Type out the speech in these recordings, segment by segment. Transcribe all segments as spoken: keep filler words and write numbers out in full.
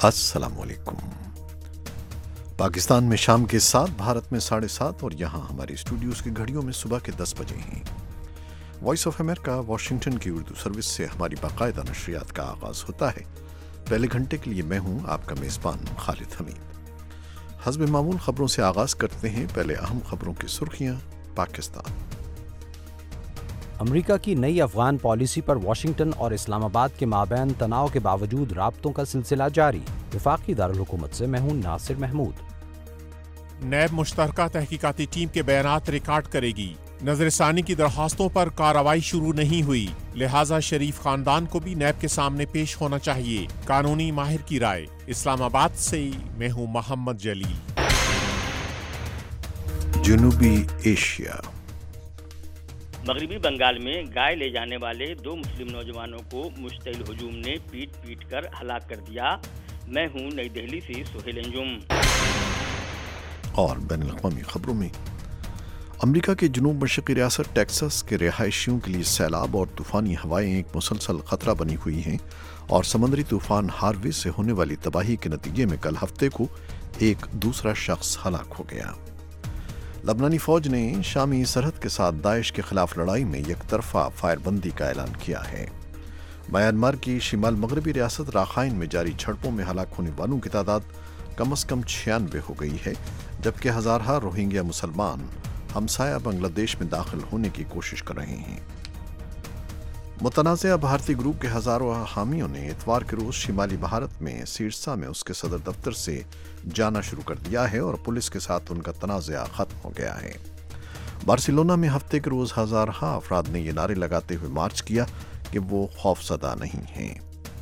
السلام علیکم۔ پاکستان میں شام کے سات، بھارت میں ساڑھے سات اور یہاں ہماری اسٹوڈیوز کی گھڑیوں میں صبح کے دس بجے ہیں۔ وائس آف امریکہ واشنگٹن کی اردو سروس سے ہماری باقاعدہ نشریات کا آغاز ہوتا ہے۔ پہلے گھنٹے کے لیے میں ہوں آپ کا میزبان خالد حمید۔ حسب معمول خبروں سے آغاز کرتے ہیں۔ پہلے اہم خبروں کی سرخیاں۔ پاکستان امریکہ کی نئی افغان پالیسی پر واشنگٹن اور اسلام آباد کے مابین تناؤ کے باوجود رابطوں کا سلسلہ جاری۔ وفاقی دارالحکومت سے میں ہوں ناصر محمود۔ نیب مشترکہ تحقیقاتی ٹیم کے بیانات ریکارڈ کرے گی۔ نظر ثانی کی درخواستوں پر کارروائی شروع نہیں ہوئی، لہٰذا شریف خاندان کو بھی نیب کے سامنے پیش ہونا چاہیے، قانونی ماہر کی رائے۔ اسلام آباد سے میں ہوں محمد جلیل۔ جنوبی ایشیا مغربی بنگال میں گائے لے جانے والے دو مسلم نوجوانوں کو مشتعل ہجوم نے پیٹ پیٹ کر ہلاک کر دیا۔ میں ہوں نئی دہلی سے سہیل انجم۔ اور بین الاقوامی خبروں میں امریکہ کے جنوب مشرقی ریاست ٹیکساس کے رہائشیوں کے لیے سیلاب اور طوفانی ہوائیں ایک مسلسل خطرہ بنی ہوئی ہیں اور سمندری طوفان ہاروے سے ہونے والی تباہی کے نتیجے میں کل ہفتے کو ایک دوسرا شخص ہلاک ہو گیا۔ لبنانی فوج نے شامی سرحد کے ساتھ داعش کے خلاف لڑائی میں یک طرفہ فائر بندی کا اعلان کیا ہے۔ میانمار کی شمال مغربی ریاست راخائن میں جاری جھڑپوں میں ہلاک ہونے والوں کی تعداد کم از کم چھیانوے ہو گئی ہے، جبکہ ہزارہ روہنگیا مسلمان ہمسایہ بنگلہ دیش میں داخل ہونے کی کوشش کر رہے ہیں۔ متنازعہ بھارتی گروپ کے ہزاروں حامیوں نے اتوار کے روز شمالی بھارت میں سیرسا میں اس کے صدر دفتر سے جانا شروع کر دیا ہے اور پولیس کے ساتھ ان کا تنازعہ ختم ہو گیا ہے۔ بارسلونا میں ہفتے کے روز ہزارہ افراد نے یہ نعرے لگاتے ہوئے مارچ کیا کہ وہ خوفزدہ نہیں ہیں۔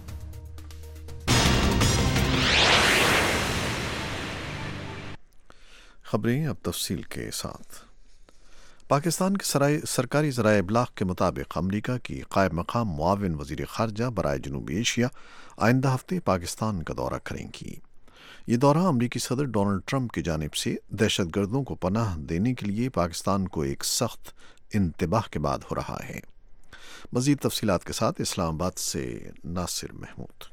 خبریں اب تفصیل کے ساتھ۔ پاکستان کے سرکاری ذرائع ابلاغ کے مطابق امریکہ کی قائم مقام معاون وزیر خارجہ برائے جنوبی ایشیا آئندہ ہفتے پاکستان کا دورہ کریں گی۔ یہ دورہ امریکی صدر ڈونلڈ ٹرمپ کی جانب سے دہشت گردوں کو پناہ دینے کے لیے پاکستان کو ایک سخت انتباہ کے بعد ہو رہا ہے۔ مزید تفصیلات کے ساتھ اسلام آباد سے ناصر محمود۔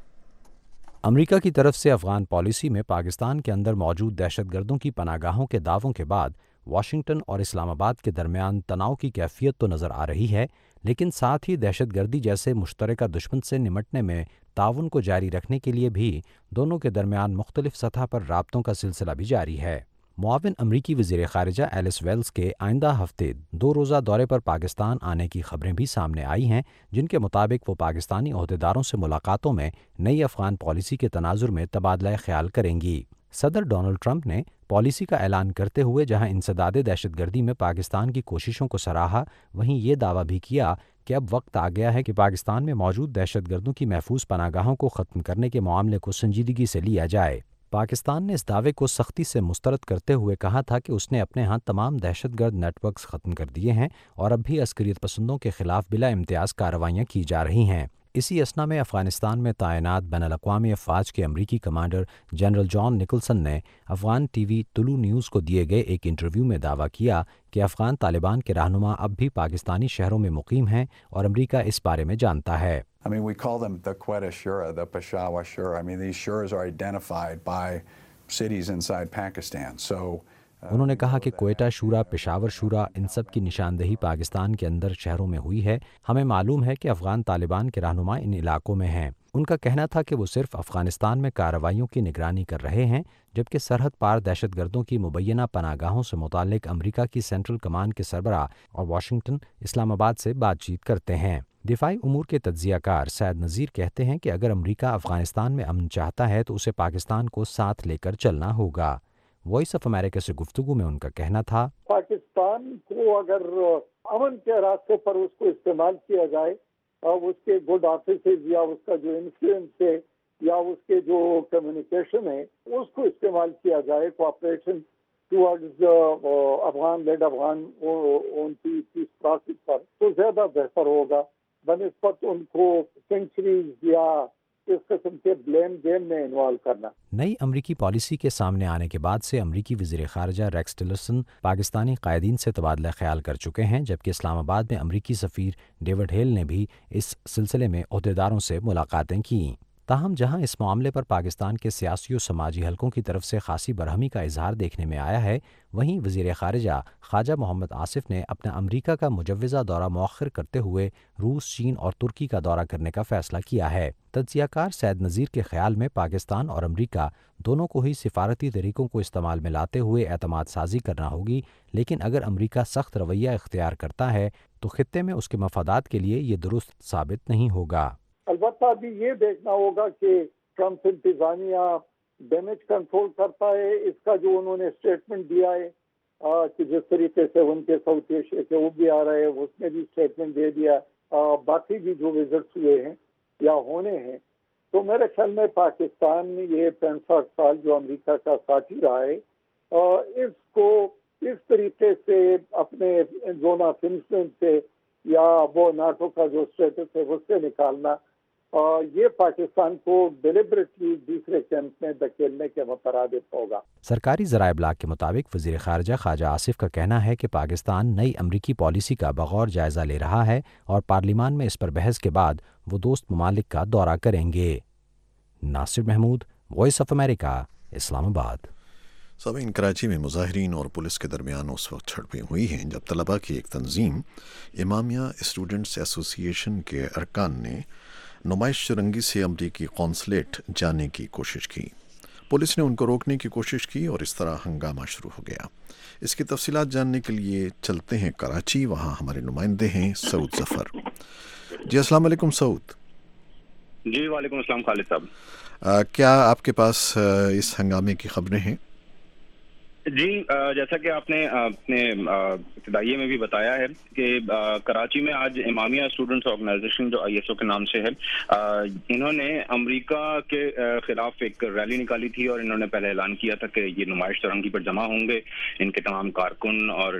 امریکہ کی طرف سے افغان پالیسی میں پاکستان کے اندر موجود دہشت گردوں کی پناہ گاہوں کے دعووں کے بعد واشنگٹن اور اسلام آباد کے درمیان تناؤ کی کیفیت تو نظر آ رہی ہے، لیکن ساتھ ہی دہشت گردی جیسے مشترکہ دشمن سے نمٹنے میں تعاون کو جاری رکھنے کے لیے بھی دونوں کے درمیان مختلف سطح پر رابطوں کا سلسلہ بھی جاری ہے۔ معاون امریکی وزیر خارجہ ایلس ویلز کے آئندہ ہفتے دو روزہ دورے پر پاکستان آنے کی خبریں بھی سامنے آئی ہیں، جن کے مطابق وہ پاکستانی عہدیداروں سے ملاقاتوں میں نئی افغان پالیسی کے تناظر میں تبادلہ خیال کریں گی۔ صدر ڈونلڈ ٹرمپ نے پالیسی کا اعلان کرتے ہوئے جہاں انسداد دہشت گردی میں پاکستان کی کوششوں کو سراہا، وہیں یہ دعویٰ بھی کیا کہ اب وقت آ گیا ہے کہ پاکستان میں موجود دہشت گردوں کی محفوظ پناہ گاہوں کو ختم کرنے کے معاملے کو سنجیدگی سے لیا جائے۔ پاکستان نے اس دعوے کو سختی سے مسترد کرتے ہوئے کہا تھا کہ اس نے اپنے ہاں تمام دہشت گرد نیٹ ورکس ختم کر دیے ہیں اور اب بھی عسکریت پسندوں کے خلاف بلا امتیاز کارروائیاں کی جا رہی ہیں۔ اسی اثنا میں افغانستان میں تعینات بین الاقوامی افواج کے امریکی کمانڈر جنرل جان نکلسن نے افغان ٹی وی طلوع نیوز کو دیے گئے ایک انٹرویو میں دعویٰ کیا کہ افغان طالبان کے رہنما اب بھی پاکستانی شہروں میں مقیم ہیں اور امریکہ اس بارے میں جانتا ہے۔ I mean, we call them the Quetta Shura, the Peshawar Shura. I mean, these shuras are identified by cities inside Pakistan. So انہوں نے کہا کہ کوئٹہ شورا، پشاور شورا، ان سب کی نشاندہی پاکستان کے اندر شہروں میں ہوئی ہے۔ ہمیں معلوم ہے کہ افغان طالبان کے رہنما ان علاقوں میں ہیں۔ ان کا کہنا تھا کہ وہ صرف افغانستان میں کارروائیوں کی نگرانی کر رہے ہیں، جبکہ سرحد پار دہشت گردوں کی مبینہ پناہ گاہوں سے متعلق امریکہ کی سینٹرل کمان کے سربراہ اور واشنگٹن اسلام آباد سے بات چیت کرتے ہیں۔ دفاعی امور کے تجزیہ کار سعد نذیر کہتے ہیں کہ اگر امریکہ افغانستان میں امن چاہتا ہے تو اسے پاکستان کو ساتھ لے کر چلنا ہوگا۔ وائس آف امریکہ سے گفتگو میں ان کا کہنا تھا، پاکستان کو اگر امن کے راستے پر اس کو استعمال کیا جائے اور اس کے گڈ آفیسز یا اس کا جو انفلوئنس ہے یا اس کے جو کمیونیکیشن ہے اس کو استعمال کیا جائے cooperation towards Afghan led Afghan ان کی پیس پروسیس پر، تو زیادہ بہتر ہوگا بنسبت ان کو سینچریز یا اس قسم کے بلیم گیم میں انوالو کرنا۔ نئی امریکی پالیسی کے سامنے آنے کے بعد سے امریکی وزیر خارجہ ریکس ٹلرسن پاکستانی قائدین سے تبادلہ خیال کر چکے ہیں، جبکہ اسلام آباد میں امریکی سفیر ڈیوڈ ہیل نے بھی اس سلسلے میں عہدیداروں سے ملاقاتیں کیں۔ تاہم جہاں اس معاملے پر پاکستان کے سیاسی و سماجی حلقوں کی طرف سے خاصی برہمی کا اظہار دیکھنے میں آیا ہے، وہیں وزیر خارجہ خواجہ محمد آصف نے اپنا امریکہ کا مجوزہ دورہ مؤخر کرتے ہوئے روس، چین اور ترکی کا دورہ کرنے کا فیصلہ کیا ہے۔ تجزیہ کار سید نذیر کے خیال میں پاکستان اور امریکہ دونوں کو ہی سفارتی طریقوں کو استعمال میں لاتے ہوئے اعتماد سازی کرنا ہوگی، لیکن اگر امریکہ سخت رویہ اختیار کرتا ہے تو خطے میں اس کے مفادات کے لیے یہ درست ثابت نہیں ہوگا۔ البتہ ابھی یہ دیکھنا ہوگا کہ ٹرمپ انتظامیہ ڈیمیج کنٹرول کرتا ہے، اس کا جو انہوں نے اسٹیٹمنٹ دیا ہے کہ جس طریقے سے ان کے ساؤتھ ایشیا کے وہ بھی آ رہے ہیں، اس نے بھی اسٹیٹمنٹ دے دیا، باقی بھی جو وزٹس ہوئے ہیں یا ہونے ہیں، تو میرے خیال میں پاکستان یہ پینسٹھ سال جو امریکہ کا ساتھی رہا ہے، اس کو اس طریقے سے اپنے زون آف انفلوئنس سے یا وہ ناٹو کا جو اسٹیٹس ہے اس سے نکالنا، یہ پاکستان کو ڈیلیبریٹلی دوسرے کیمپ میں دھکیلنے کے مترادف ہوگا۔ سرکاری ذرائع ابلاغ کے مطابق وزیر خارجہ خواجہ آصف کا کہنا ہے کہ پاکستان نئی امریکی پالیسی کا بغور جائزہ لے رہا ہے اور پارلیمان میں اس پر بحث کے بعد وہ دوست ممالک کا دورہ کریں گے۔ Nasir Mahmood, Voice of America, Islamabad. سامعین، کراچی میں مظاہرین اور پولیس کے درمیان اس وقت جھڑپیں ہوئی ہیں جب طلباء کی ایک تنظیم امامیہ اسٹوڈنٹس ایسوسی ایشن کے ارکان نے نمائش چرنگی سے امریکی قونصلیٹ جانے کی کوشش کی۔ پولیس نے ان کو روکنے کی کوشش کی اور اس طرح ہنگامہ شروع ہو گیا۔ اس کی تفصیلات جاننے کے لیے چلتے ہیں کراچی، وہاں ہمارے نمائندے ہیں سعود ظفر۔ جی السلام علیکم سعود۔ جی وعلیکم السلام خالد صاحب۔ آ, کیا آپ کے پاس آ, اس ہنگامے کی خبریں ہیں؟ جی جیسا کہ آپ نے اپنے ابتدائیے میں بھی بتایا ہے کہ کراچی میں آج امامیہ اسٹوڈنٹس آرگنائزیشن جو آئی ایس او کے نام سے ہے، انہوں نے امریکہ کے خلاف ایک ریلی نکالی تھی اور انہوں نے پہلے اعلان کیا تھا کہ یہ نمائش چرنگی پر جمع ہوں گے، ان کے تمام کارکن اور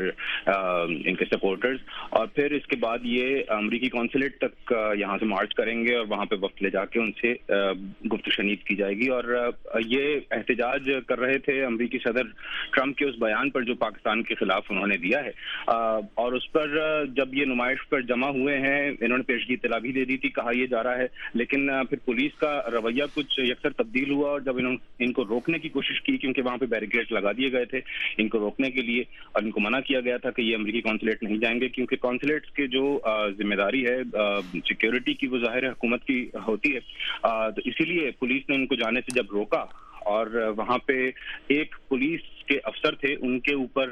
ان کے سپورٹرز، اور پھر اس کے بعد یہ امریکی قونصلیٹ تک یہاں سے مارچ کریں گے اور وہاں پہ وقت لے جا کے ان سے گفت و شنید کی جائے گی۔ اور یہ احتجاج کر رہے تھے امریکی صدر ٹرمپ کے اس بیان پر جو پاکستان کے خلاف انہوں نے دیا ہے، اور اس پر جب یہ نمائش پر جمع ہوئے ہیں انہوں نے پیشگی اطلاع بھی دے دی تھی، کہا یہ جا رہا ہے، لیکن پھر پولیس کا رویہ کچھ یکسر تبدیل ہوا اور جب انہوں نے ان کو روکنے کی کوشش کی، کیونکہ وہاں پہ بیریکیڈ لگا دیے گئے تھے ان کو روکنے کے لیے، اور ان کو منع کیا گیا تھا کہ یہ امریکی قونصلیٹ نہیں جائیں گے، کیونکہ قونصلیٹس کے جو ذمہ داری ہے سیکیورٹی کی وہ ظاہر حکومت کی ہوتی ہے، تو اسی لیے پولیس نے ان کو جانے سے جب روکا اور وہاں پہ ایک پولیس کے افسر تھے ان کے اوپر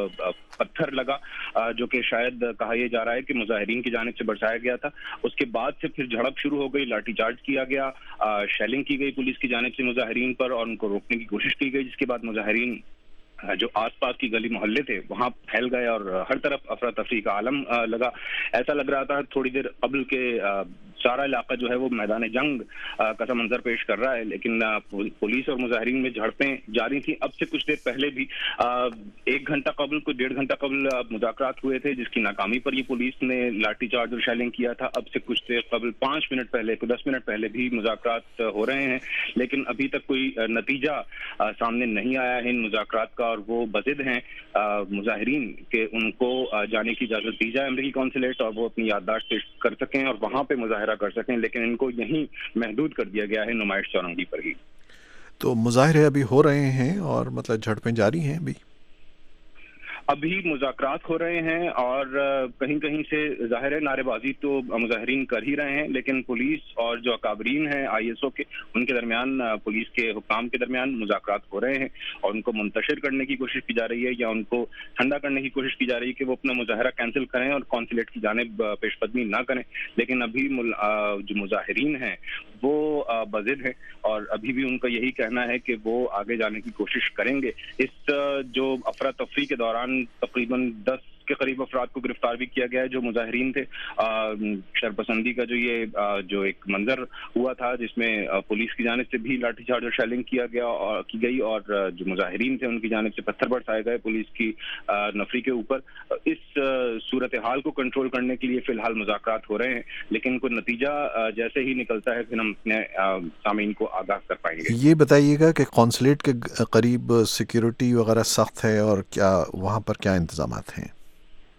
پتھر لگا، جو کہ شاید کہا یہ جا رہا ہے کہ مظاہرین کی جانب سے برسایا گیا تھا۔ اس کے بعد سے پھر جھڑپ شروع ہو گئی، لاٹھی چارج کیا گیا، شیلنگ کی گئی پولیس کی جانب سے مظاہرین پر اور ان کو روکنے کی کوشش کی گئی، جس کے بعد مظاہرین جو آس پاس کی گلی محلے تھے وہاں پھیل گئے اور ہر طرف افراتفری کا عالم لگا۔ ایسا لگ رہا تھا تھوڑی دیر قبل کے سارا علاقہ جو ہے وہ میدان جنگ کا سا منظر پیش کر رہا ہے، لیکن پولیس اور مظاہرین میں جھڑپیں جاری تھیں۔ اب سے کچھ دیر پہلے بھی ایک گھنٹہ قبل کوئی ڈیڑھ گھنٹہ قبل مذاکرات ہوئے تھے جس کی ناکامی پر یہ پولیس نے لاٹھی چارج اور شیلنگ کیا تھا۔ اب سے کچھ دیر قبل پانچ منٹ پہلے کوئی دس منٹ پہلے بھی مذاکرات ہو رہے ہیں، لیکن ابھی تک کوئی نتیجہ سامنے نہیں آیا ہے ان مذاکرات کا، اور وہ بضد ہیں مظاہرین کہ ان کو جانے کی اجازت دی جائے امریکی قونصلیٹ اور وہ اپنی یادداشت پیش کر سکیں اور وہاں پہ مظاہرہ کر سکیں، لیکن ان کو یہیں محدود کر دیا گیا ہے نمائش چورنگی پر ہی۔ تو مظاہرے ابھی ہو رہے ہیں اور مطلب جھڑپیں جاری ہیں ابھی؟ ابھی مذاکرات ہو رہے ہیں اور کہیں کہیں سے ظاہر ہے نعرے بازی تو مظاہرین کر ہی رہے ہیں، لیکن پولیس اور جو اکابرین ہیں آئی ایس او کے ان کے درمیان، پولیس کے حکام کے درمیان مذاکرات ہو رہے ہیں اور ان کو منتشر کرنے کی کوشش کی جا رہی ہے یا ان کو ٹھنڈا کرنے کی کوشش کی جا رہی ہے کہ وہ اپنا مظاہرہ کینسل کریں اور قونصلیٹ کی جانب پیش قدمی نہ کریں، لیکن ابھی جو مظاہرین ہیں وہ بضد ہیں اور ابھی بھی ان کا یہی کہنا ہے کہ وہ آگے جانے کی کوشش کریں گے۔ اس جو افراتفری کے دوران تقریباً دس کے قریب افراد کو گرفتار بھی کیا گیا ہے جو مظاہرین تھے۔ شرپسندی کا جو یہ جو ایک منظر ہوا تھا جس میں پولیس کی جانب سے بھی لاٹھی چارج اور شیلنگ کیا گیا اور کی گئی اور جو مظاہرین تھے ان کی جانب سے پتھر برسائے گئے پولیس کی نفری کے اوپر، اس صورتحال کو کنٹرول کرنے کے لیے فی الحال مذاکرات ہو رہے ہیں، لیکن کوئی نتیجہ جیسے ہی نکلتا ہے پھر ہم اپنے سامعین کو آگاہ کر پائیں گے۔ یہ بتائیے گا کہ قونصلیٹ کے قریب سیکیورٹی وغیرہ سخت ہے اور کیا وہاں پر کیا انتظامات ہیں؟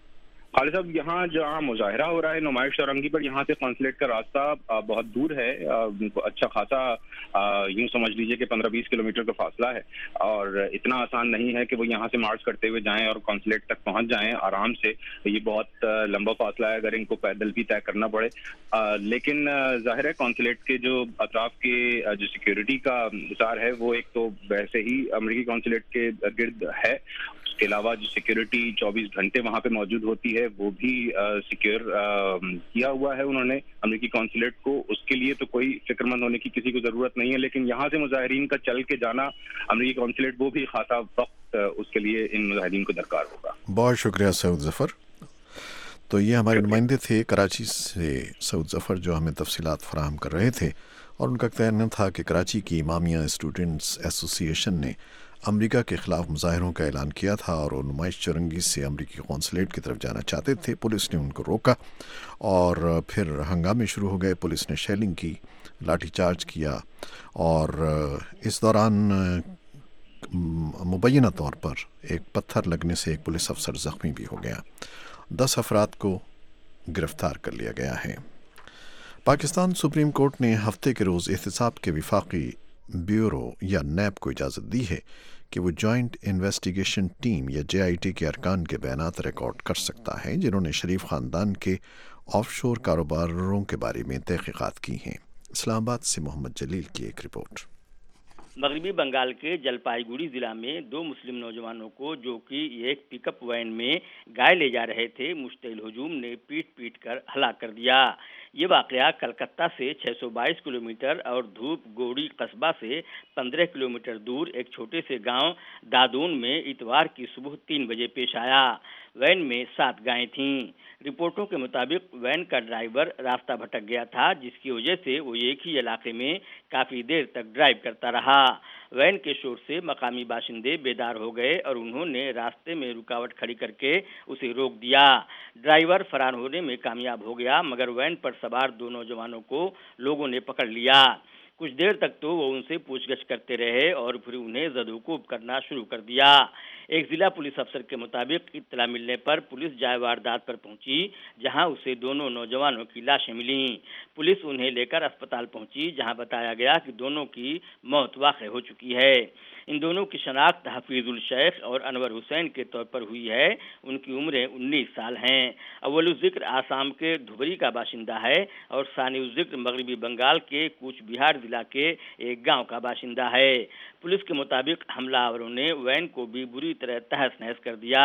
خالد صاحب، یہاں جہاں مظاہرہ ہو رہا ہے نمائش چورنگی پر، یہاں سے قونصلیٹ کا راستہ بہت دور ہے، اچھا خاصا یوں سمجھ لیجئے کہ پندرہ بیس کلو میٹر کا فاصلہ ہے، اور اتنا آسان نہیں ہے کہ وہ یہاں سے مارچ کرتے ہوئے جائیں اور قونصلیٹ تک پہنچ جائیں آرام سے. یہ بہت لمبا فاصلہ ہے اگر ان کو پیدل بھی طے کرنا پڑے. لیکن ظاہر ہے قونصلیٹ کے جو اطراف کے جو سیکیورٹی کا اثار ہے وہ ایک تو ویسے ہی امریکی قونصلیٹ کے گرد ہے، اس کے علاوہ جو سیکیورٹی چوبیس گھنٹے وہاں پہ موجود ہوتی ہے وہ بھی سیکیور کیا ہوا ہے انہوں نے امریکی قونصلیٹ کو. اس کے لیے تو کوئی فکر مند ہونے کی کسی کو ضرورت نہیں ہے، لیکن یہاں سے مظاہرین کا چل کے جانا امریکی قونصلیٹ وہ بھی خاصا وقت اس کے لیے ان مظاہرین کو درکار ہوگا. بہت شکریہ سعود ظفر. تو یہ ہمارے نمائندے تھے کراچی سے سعود ظفر جو ہمیں تفصیلات فراہم کر رہے تھے، اور ان کا کہنا تھا کہ کراچی کی امامیہ اسٹوڈنٹس ایسوسی ایشن نے امریکہ کے خلاف مظاہروں کا اعلان کیا تھا اور وہ نمائش چورنگی سے امریکی قونصلیٹ کی طرف جانا چاہتے تھے. پولیس نے ان کو روکا اور پھر ہنگامے شروع ہو گئے. پولیس نے شیلنگ کی، لاٹھی چارج کیا، اور اس دوران مبینہ طور پر ایک پتھر لگنے سے ایک پولیس افسر زخمی بھی ہو گیا. دس افراد کو گرفتار کر لیا گیا ہے. پاکستان سپریم کورٹ نے ہفتے کے روز احتساب کے وفاقی بیورو یا نیب کو اجازت دی ہے کہ وہ جوائنٹ انویسٹیگیشن ٹیم یا جے آئی ٹی کے ارکان کے بیانات ریکارڈ کر سکتا ہے جنہوں نے شریف خاندان کے آف شور کاروباروں کے بارے میں تحقیقات کی ہیں. اسلام آباد سے محمد جلیل کی ایک رپورٹ. مغربی بنگال کے جلپائی گوڑی ضلع میں دو مسلم نوجوانوں کو جو کہ ایک پک اپ وین میں گائے لے جا رہے تھے مشتعل ہجوم نے پیٹ پیٹ کر ہلاک کر دیا. یہ واقعہ کلکتہ سے چھ سو بائیس کلومیٹر اور دھوپ گوڑی قصبہ سے پندرہ کلومیٹر دور ایک چھوٹے سے گاؤں دادون میں اتوار کی صبح تین بجے پیش آیا. وین میں سات گائیں تھیں. رپورٹوں کے مطابق وین کا ڈرائیور راستہ بھٹک گیا تھا، جس کی وجہ سے وہ ایک ہی علاقے میں کافی دیر تک ڈرائیو کرتا رہا. وین کے شور سے مقامی باشندے بیدار ہو گئے اور انہوں نے راستے میں رکاوٹ کھڑی کر کے اسے روک دیا. ڈرائیور فرار ہونے میں کامیاب ہو گیا، مگر وین پر سوار دو نوجوانوں کو لوگوں نے پکڑ لیا. کچھ دیر تک تو وہ ان سے پوچھ گچھ کرتے رہے اور پھر انہیں زد و کوب کرنا شروع کر دیا. ایک ضلع پولیس افسر کے مطابق اطلاع ملنے پر پولیس جائے واردات پر پہنچی، جہاں اسے دونوں نوجوانوں کی لاشیں ملیں. پولیس انہیں لے کر اسپتال پہنچی، جہاں بتایا گیا کہ دونوں کی موت واقع ہو چکی ہے. ان دونوں کی شناخت حفیظ الشیخ اور انور حسین کے طور پر ہوئی ہے. ان کی عمریں انیس سال ہیں. اول الذکر آسام کے دھبری کا باشندہ ہے اور ثانی الذکر مغربی بنگال کے کوچ بہار ضلع کے ایک گاؤں کا باشندہ ہے. پولیس کے مطابق حملہ آوروں نے وین کو بھی بری طرح تہس نہس کر دیا.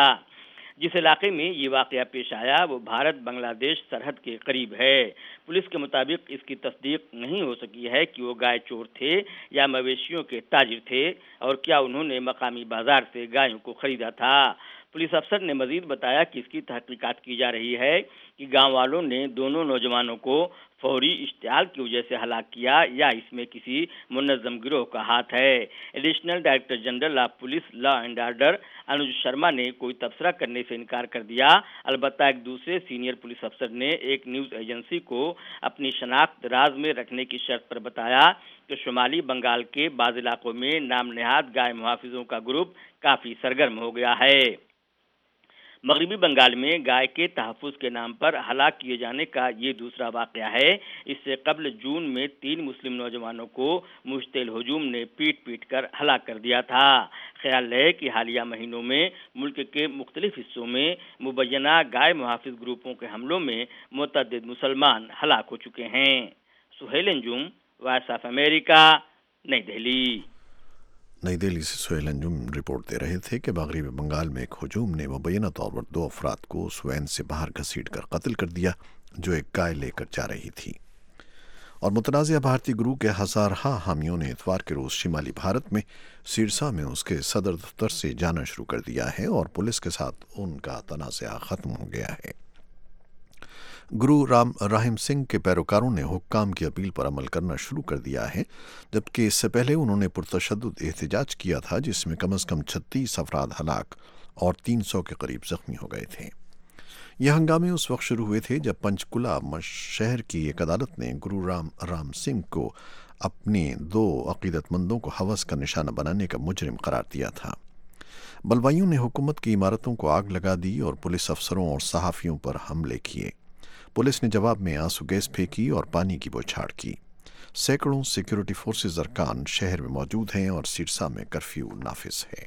جس علاقے میں یہ واقعہ پیش آیا وہ بھارت بنگلہ دیش سرحد کے قریب ہے. پولیس کے مطابق اس کی تصدیق نہیں ہو سکی ہے کہ وہ گائے چور تھے یا مویشیوں کے تاجر تھے اور کیا انہوں نے مقامی بازار سے گایوں کو خریدا تھا. پولیس افسر نے مزید بتایا کہ اس کی تحقیقات کی جا رہی ہے کہ گاؤں والوں نے دونوں نوجوانوں کو فوری اشتعال کی وجہ سے ہلاک کیا یا اس میں کسی منظم گروہ کا ہاتھ ہے. Additional director general of police law and order Anuj Sharma نے کوئی تبصرہ کرنے سے انکار کر دیا. البتہ ایک دوسرے سینئر پولیس افسر نے ایک نیوز ایجنسی کو اپنی شناخت راز میں رکھنے کی شرط پر بتایا کہ شمالی بنگال کے بعض علاقوں میں نام نہاد گائے محافظوں کا گروپ کافی سرگرم ہو گیا ہے. مغربی بنگال میں گائے کے تحفظ کے نام پر ہلاک کیے جانے کا یہ دوسرا واقعہ ہے. اس سے قبل جون میں تین مسلم نوجوانوں کو مشتعل ہجوم نے پیٹ پیٹ کر ہلاک کر دیا تھا. خیال ہے کہ حالیہ مہینوں میں ملک کے مختلف حصوں میں مبینہ گائے محافظ گروپوں کے حملوں میں متعدد مسلمان ہلاک ہو چکے ہیں. Sohail Anjum, Voice of America, نئی دہلی. نئی دہلی سے سہیل انجم رپورٹ دے رہے تھے کہ مغربی بنگال میں ایک ہجوم نے مبینہ طور پر دو افراد کو اس وین سے باہر گھسیٹ کر قتل کر دیا جو ایک گائے لے کر جا رہی تھی. اور متنازعہ بھارتی گروہ کے ہزارہ حامیوں نے اتوار کے روز شمالی بھارت میں سرسا میں اس کے صدر دفتر سے جانا شروع کر دیا ہے اور پولیس کے ساتھ ان کا تنازعہ ختم ہو گیا ہے. گرو رام رحیم سنگھ کے پیروکاروں نے حکام کی اپیل پر عمل کرنا شروع کر دیا ہے، جبکہ اس سے پہلے انہوں نے پرتشدد احتجاج کیا تھا جس میں کم از کم چھتیس افراد ہلاک اور تین سو کے قریب زخمی ہو گئے تھے. یہ ہنگامے اس وقت شروع ہوئے تھے جب پنچکولہ شہر کی ایک عدالت نے گرو رام رام سنگھ کو اپنے دو عقیدت مندوں کو ہوس کا نشانہ بنانے کا مجرم قرار دیا تھا. بلوائیوں نے حکومت کی عمارتوں کو آگ لگا دی اور پولیس افسروں اور صحافیوں پر حملے کیے۔ پولیس نے جواب میں آنسو گیس پھینکی اور پانی کی بوچھاڑ کی۔ سینکڑوں سیکیورٹی فورسز ارکان شہر میں موجود ہیں اور سرسا میں کرفیو نافذ ہے۔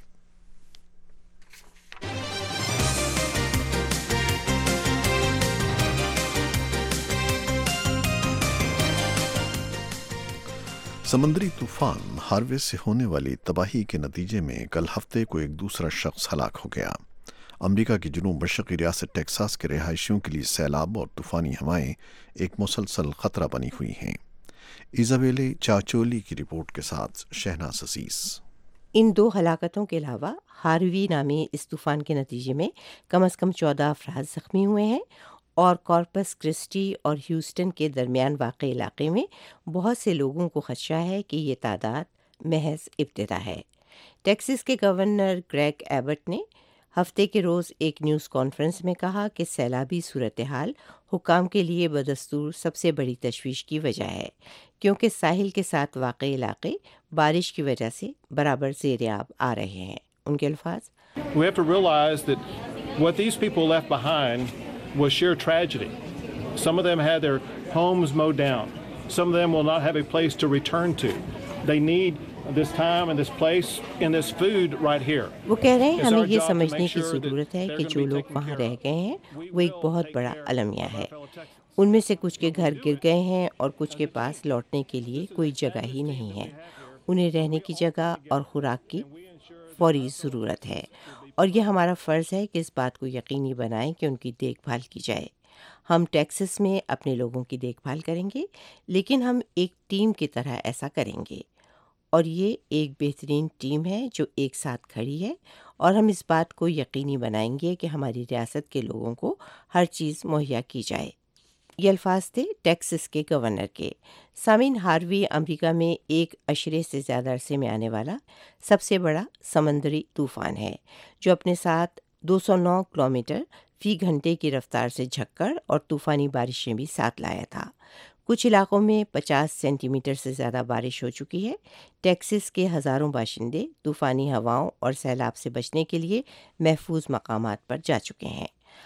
سمندری طوفان ہاروے سے ہونے والی تباہی کے نتیجے میں کل ہفتے کو ایک دوسرا شخص ہلاک ہو گیا۔ امریکہ کی جنوب مشرقی ریاست ٹیکساس کے رہائشیوں کے لیے سیلاب اور طوفانی ہوائیں ایک مسلسل خطرہ بنی ہوئی ہیں۔ ایزابیلے چاچولی کی رپورٹ کے ساتھ شہناز عزیز۔ ان دو ہلاکتوں کے علاوہ ہاروی نامی اس طوفان کے نتیجے میں کم از کم چودہ افراد زخمی ہوئے ہیں اور کارپس کرسٹی اور ہیوسٹن کے درمیان واقع علاقے میں بہت سے لوگوں کو خدشہ ہے کہ یہ تعداد محض ابتدا ہے۔ ٹیکساس کے گورنر گریگ ایبٹ نے ہفتے کے روز ایک نیوز کانفرنس میں کہا کہ سیلابی صورتحال حکام کے لیے بدستور سب سے بڑی تشویش کی وجہ ہے، کیونکہ ساحل کے ساتھ واقع علاقے بارش کی وجہ سے برابر زیر آب آ رہے ہیں۔ ان کے الفاظ، We have to realize that what these people left behind was sheer tragedy. Some of them had their homes mowed down. Some of them will not have a place to return to. They need this time and this place and this food right here. وہ کہہ رہے ہیں ہمیں یہ سمجھنے کی ضرورت ہے کہ جو لوگ وہاں رہ گئے ہیں وہ ایک بہت بڑا المیہ ہے۔ ان میں سے کچھ کے گھر گر گئے ہیں اور کچھ کے پاس لوٹنے کے لیے کوئی جگہ ہی نہیں ہے۔ انہیں رہنے کی جگہ اور خوراک کی فوری ضرورت ہے، اور یہ ہمارا فرض ہے کہ اس بات کو یقینی بنائیں کہ ان کی دیکھ بھال کی جائے۔ ہم ٹیکساس میں اپنے لوگوں کی دیکھ بھال کریں گے، لیکن ہم ایک ٹیم کی طرح ایسا کریں گے، اور یہ ایک بہترین ٹیم ہے جو ایک ساتھ کھڑی ہے، اور ہم اس بات کو یقینی بنائیں گے کہ ہماری ریاست کے لوگوں کو ہر چیز مہیا کی جائے۔ یہ الفاظ تھے ٹیکساس کے گورنر کے۔ سامعین، ہاروی امریکہ میں ایک عشرے سے زیادہ عرصے میں آنے والا سب سے بڑا سمندری طوفان ہے، جو اپنے ساتھ دو سو نو کلومیٹر فی گھنٹے کی رفتار سے جھکڑ اور طوفانی بارشیں بھی ساتھ لایا تھا۔ کچھ علاقوں میں پچاس سینٹی میٹر سے زیادہ بارش ہو چکی ہے۔ ٹیکساس کے ہزاروں باشندے طوفانی ہواؤں اور سیلاب سے بچنے کے لیے محفوظ مقامات پر جا چکے ہیں۔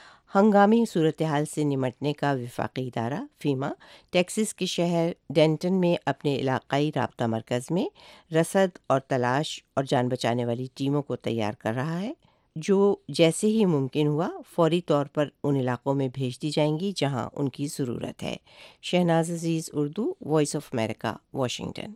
ہنگامی صورتحال سے نمٹنے کا وفاقی ادارہ فیما ٹیکساس کے شہر ڈینٹن میں اپنے علاقائی رابطہ مرکز میں رصد اور تلاش اور جان بچانے والی ٹیموں کو تیار کر رہا ہے، جو جیسے ہی ممکن ہوا فوری طور پر ان علاقوں میں بھیج دی جائیں گی جہاں ان کی ضرورت ہے۔ Shahnaz Aziz, Urdu, voice of America, Washington.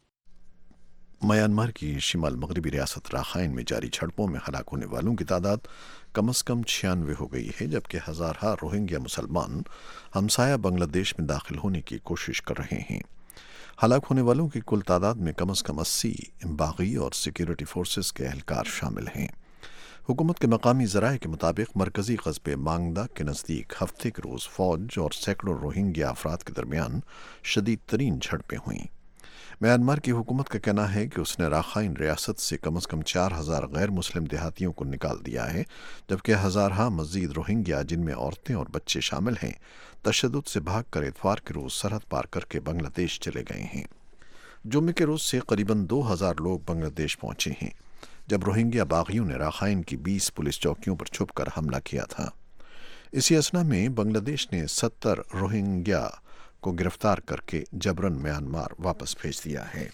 Myanmar کی شمال مغربی ریاست راخائن میں جاری جھڑپوں میں ہلاک ہونے والوں کی تعداد کم از کم چھیانوے ہو گئی ہے، جبکہ ہزارہ روہنگیا مسلمان ہمسایہ بنگلہ دیش میں داخل ہونے کی کوشش کر رہے ہیں۔ ہلاک ہونے والوں کی کل تعداد میں کم از کم اسی باغی اور سیکیورٹی فورسز کے اہلکار شامل ہیں۔ حکومت کے مقامی ذرائع کے مطابق مرکزی قصبے مانگدا کے نزدیک ہفتے کے روز فوج اور سینکڑوں روہنگیا افراد کے درمیان شدید ترین جھڑپیں ہوئیں۔ میانمار کی حکومت کا کہنا ہے کہ اس نے راخائن ریاست سے کم از کم چار ہزار غیر مسلم دیہاتیوں کو نکال دیا ہے، جبکہ ہزارہ مزید روہنگیا، جن میں عورتیں اور بچے شامل ہیں، تشدد سے بھاگ کر اتوار کے روز سرحد پار کر کے بنگلہ دیش چلے گئے ہیں۔ جمعے کے روز سے قریباً دو ہزار لوگ بنگلہ دیش پہنچے ہیں، جب روہنگیا باغیوں نے راخائن کی بیس پولیس چوکیوں پر چھپ کر حملہ کیا تھا۔ اسی اثنا میں بنگلہ دیش نے ستر روہنگیا کو گرفتار کر کے جبراً میانمار واپس بھیج دیا ہے۔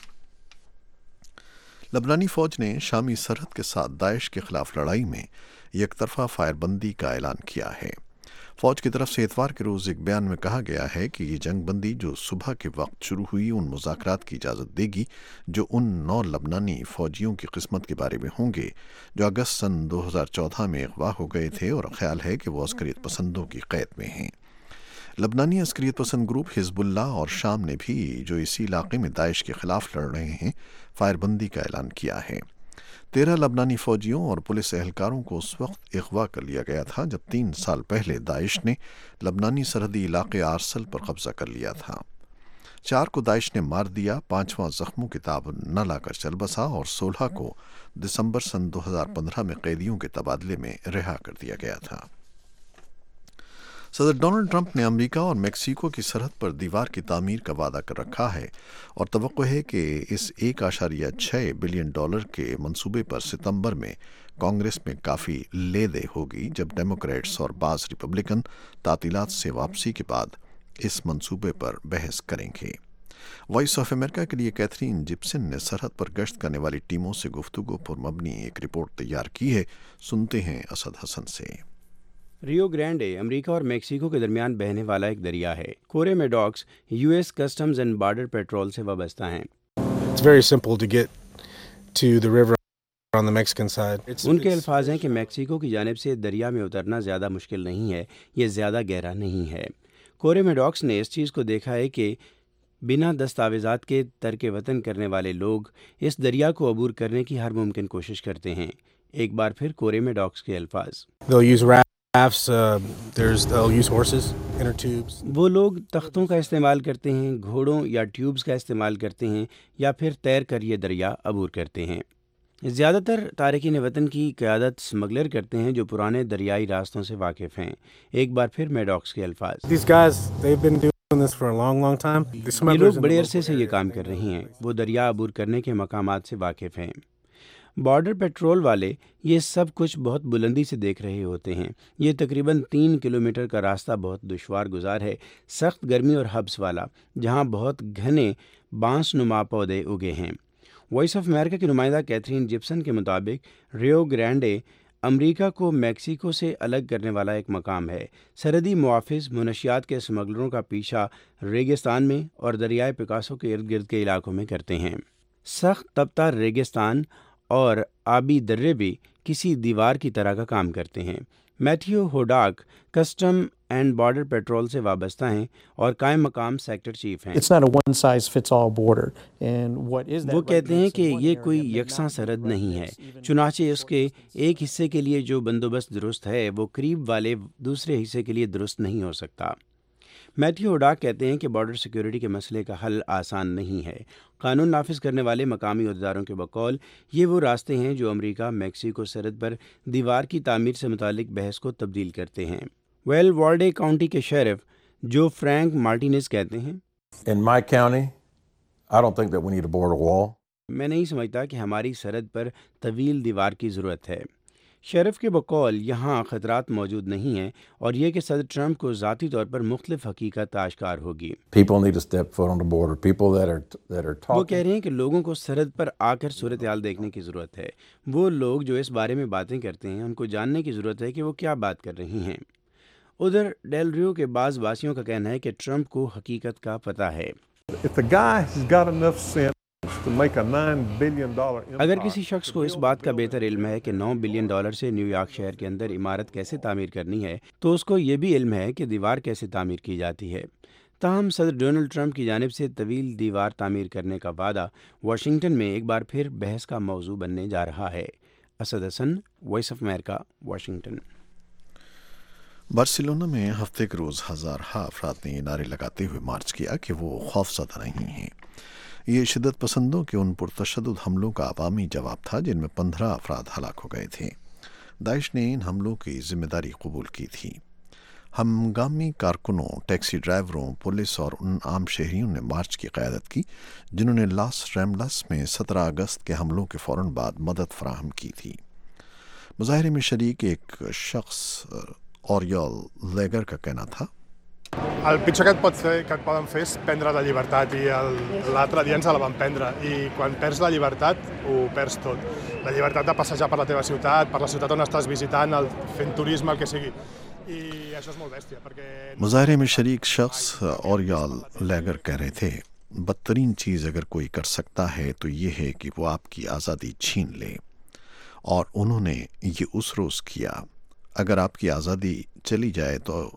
لبنانی فوج نے شامی سرحد کے ساتھ داعش کے خلاف لڑائی میں یک طرفہ فائر بندی کا اعلان کیا ہے۔ فوج کی طرف سے اتوار کے روز ایک بیان میں کہا گیا ہے کہ یہ جنگ بندی جو صبح کے وقت شروع ہوئی ان مذاکرات کی اجازت دے گی جو ان نو لبنانی فوجیوں کی قسمت کے بارے میں ہوں گے جو اگست سن دو ہزار چودہ میں اغوا ہو گئے تھے اور خیال ہے کہ وہ عسکریت پسندوں کی قید میں ہیں۔ لبنانی عسکریت پسند گروپ حزب اللہ اور شام نے بھی، جو اسی علاقے میں داعش کے خلاف لڑ رہے ہیں، فائر بندی کا اعلان کیا ہے۔ تیرہ لبنانی فوجیوں اور پولیس اہلکاروں کو اس وقت اغوا کر لیا گیا تھا جب تین سال پہلے داعش نے لبنانی سرحدی علاقے آرسل پر قبضہ کر لیا تھا۔ چار کو داعش نے مار دیا، پانچواں زخموں کی تاب نہ لا کر چل بسا اور سولہ کو دسمبر سن دو ہزار پندرہ میں قیدیوں کے تبادلے میں رہا کر دیا گیا تھا۔ صدر ڈونلڈ ٹرمپ نے امریکہ اور میکسیکو کی سرحد پر دیوار کی تعمیر کا وعدہ کر رکھا ہے اور توقع ہے کہ اس ایک اشاریہ چھ بلین ڈالر کے منصوبے پر ستمبر میں کانگریس میں کافی لے دے ہوگی، جب ڈیموکریٹس اور بعض ریپبلکن تعطیلات سے واپسی کے بعد اس منصوبے پر بحث کریں گے۔ وائس آف امریکہ کے لیے کیتھرین جپسن نے سرحد پر گشت کرنے والی ٹیموں سے گفتگو پر مبنی ایک رپورٹ تیار کی ہے۔ سنتے ہیں اسد حسن سے۔ ریو گرینڈے امریکہ اور میکسیکو کے درمیان بہنے والا ایک دریا ہے۔ Corey Maddox U S customs and border patrol سے وابستہ ہیں۔ ان کے الفاظ ہیں کہ میکسیکو کی جانب سے دریا میں اترنا زیادہ مشکل نہیں ہے، یہ زیادہ گہرا نہیں ہے۔ کورے میڈوکس نے اس چیز کو دیکھا ہے کہ بنا دستاویزات کے ترک وطن کرنے والے لوگ اس دریا کو عبور کرنے کی ہر ممکن کوشش کرتے ہیں۔ ایک بار پھر کورے میڈوکس کے الفاظ، وہ لوگ تختوں کا استعمال کرتے ہیں، گھوڑوں یا ٹیوبز کا استعمال کرتے ہیں، یا پھر تیر کر یہ دریا عبور کرتے ہیں۔ زیادہ تر تارکین وطن کی قیادت سمگلر کرتے ہیں جو پرانے دریائی راستوں سے واقف ہیں۔ ایک بار پھر میڈوکس کے الفاظ، یہ لوگ بڑے عرصے سے یہ کام کر رہے ہیں، وہ دریا عبور کرنے کے مقامات سے واقف ہیں۔ بارڈر پیٹرول والے یہ سب کچھ بہت بلندی سے دیکھ رہے ہوتے ہیں۔ یہ تقریباً تین کلومیٹر کا راستہ بہت دشوار گزار ہے، سخت گرمی اور حبس والا، جہاں بہت گھنے بانس نما پودے اگے ہیں۔ وائس آف امریکہ کی نمائندہ کیتھرین جپسن کے مطابق ریو گرینڈے امریکہ کو میکسیکو سے الگ کرنے والا ایک مقام ہے۔ سرحدی محافظ منشیات کے اسمگلروں کا پیچھا ریگستان میں اور دریائے پکاسو کے ارد گرد کے علاقوں میں کرتے ہیں۔ سخت تپتا ریگستان اور آبی درے بھی کسی دیوار کی طرح کا کام کرتے ہیں۔ Matthew Hudak custom and border patrol سے وابستہ ہیں اور قائم مقام سیکٹر چیف ہیں۔ وہ کہتے ہیں کہ یہ کوئی یکساں سرحد نہیں ہے، چنانچہ اس کے ایک حصے کے لیے جو بندوبست درست ہے وہ قریب والے دوسرے حصے کے لیے درست نہیں ہو سکتا۔ میتھیو ہوڈاک کہتے ہیں کہ بارڈر سیکیورٹی کے مسئلے کا حل آسان نہیں ہے۔ قانون نافذ کرنے والے مقامی عہدیداروں کے بقول یہ وہ راستے ہیں جو امریکہ میکسیکو سرحد پر دیوار کی تعمیر سے متعلق بحث کو تبدیل کرتے ہیں۔ ویل والڈے کاؤنٹی کے شیرف جو فرینک مارٹینز کہتے ہیں، In my county, I don't think that we need a border wall. میں نہیں سمجھتا کہ ہماری سرحد پر طویل دیوار کی ضرورت ہے۔ شیرف کے بقول یہاں خطرات موجود نہیں ہیں اور یہ کہ صدر ٹرمپ کو ذاتی طور پر مختلف حقیقت آشکار ہوگی۔ People need to step foot on the border. People that are that are talking. وہ کہہ رہے ہیں کہ لوگوں کو سرحد پر آ کر صورتحال دیکھنے کی ضرورت ہے۔ وہ لوگ جو اس بارے میں باتیں کرتے ہیں ان کو جاننے کی ضرورت ہے کہ وہ کیا بات کر رہی ہیں۔ ادھر ڈیل ریو کے بعض واسیوں کا کہنا ہے کہ ٹرمپ کو حقیقت کا پتہ ہے۔ If the guy has got enough sense to make a nine billion dollar empire. اگر کسی شخص کو اس بات کا بہتر علم ہے کہ نو بلین ڈالر سے نیو یارک شہر کے اندر عمارت کیسے تعمیر کرنی ہے، تو اس کو یہ بھی علم ہے کہ دیوار کیسے تعمیر کی جاتی ہے۔ تاہم صدر ڈونلڈ ٹرمپ کی جانب سے طویل دیوار تعمیر کرنے کا وعدہ واشنگٹن میں ایک بار پھر بحث کا موضوع بننے جا رہا ہے۔ Asad Hasan, Voice of America, Washington. Barcelona میں ہفتے کے روز ہزارہ افراد نے یہ نعرے لگاتے ہوئے مارچ کیا کہ وہ خوفزدہ نہیں ہیں۔ یہ شدت پسندوں کے ان پرتشدد حملوں کا عوامی جواب تھا جن میں پندرہ افراد ہلاک ہو گئے تھے۔ داعش نے ان حملوں کی ذمہ داری قبول کی تھی۔ ہمگامی کارکنوں، ٹیکسی ڈرائیوروں، پولیس اور ان عام شہریوں نے مارچ کی قیادت کی جنہوں نے لاس ریملس میں سترہ اگست کے حملوں کے فوراً بعد مدد فراہم کی تھی۔ مظاہرے میں شریک ایک شخص اوریول لیگر کا کہنا تھا، El pitjor que et, pot fer, que et poden fer és prendre la llibertat, i l'altre dia ens la van prendre, i quan perds la llibertat ho perds tot. La llibertat de passejar per la teva ciutat, per la ciutat on estàs visitant, el, fent turisme, el que sigui. I això és molt bèstia, perquè... مظاہرے میں شریک شخص اوریول lager کہہ رہے تھے، بدترین چیز اگر کوئی کر سکتا ہے تو یہ ہے کہ وہ آپ کی آزادی چھین لے، اور انہوں نے یہ اس روز کیا۔ اگر آپ کی آزادی چلی جائے تو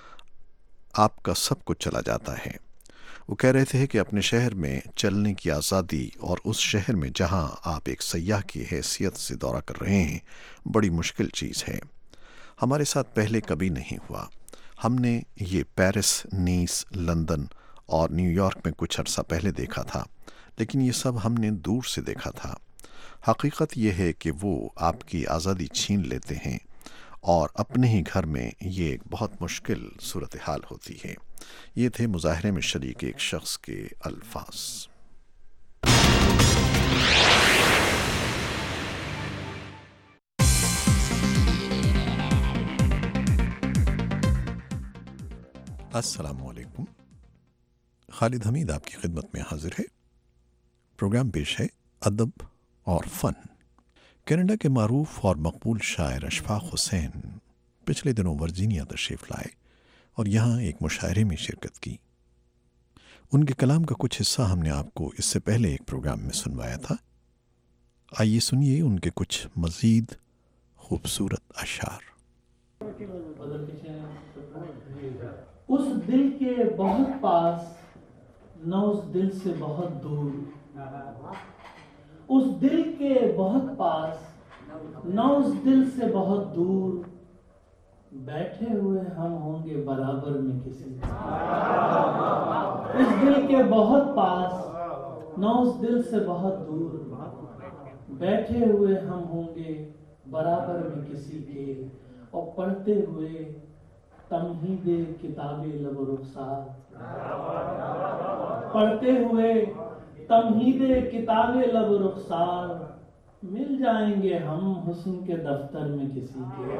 آپ کا سب کچھ چلا جاتا ہے۔ وہ کہہ رہے تھے کہ اپنے شہر میں چلنے کی آزادی اور اس شہر میں جہاں آپ ایک سیاح کی حیثیت سے دورہ کر رہے ہیں بڑی مشکل چیز ہے۔ ہمارے ساتھ پہلے کبھی نہیں ہوا۔ ہم نے یہ پیرس، نیس، لندن اور نیو یارک میں کچھ عرصہ پہلے دیکھا تھا، لیکن یہ سب ہم نے دور سے دیکھا تھا۔ حقیقت یہ ہے کہ وہ آپ کی آزادی چھین لیتے ہیں اور اپنے ہی گھر میں یہ ایک بہت مشکل صورتحال ہوتی ہے۔ یہ تھے مظاہرے میں شریک ایک شخص کے الفاظ۔ السلام علیکم، خالد حمید آپ کی خدمت میں حاضر ہے۔ پروگرام پیش ہے ادب اور فن۔ کینیڈا کے معروف اور مقبول شاعر اشفاق حسین پچھلے دنوں ورجینیا تشریف لائے اور یہاں ایک مشاعرے میں شرکت کی۔ ان کے کلام کا کچھ حصہ ہم نے آپ کو اس سے پہلے ایک پروگرام میں سنوایا تھا۔ آئیے سنیے ان کے کچھ مزید خوبصورت اشعار۔ اس دل کے بہت پاس نہ اس دل سے بہت دور، اس دل کے بہت پاس نہ اس دل سے بہت دور، بیٹھے ہوئے ہم ہوں گے برابر میں کسی۔ اس دل کے بہت پاس نہ اس دل سے بہت دور، بیٹھے ہوئے ہم ہوں گے برابر میں کسی کے، اور پڑھتے ہوئے تمہید کتاب لب و رخسار، پڑھتے ہوئے تمہید کتاب لب و رخسار، مل جائیں گے ہم حسن کے دفتر میں کسی کے۔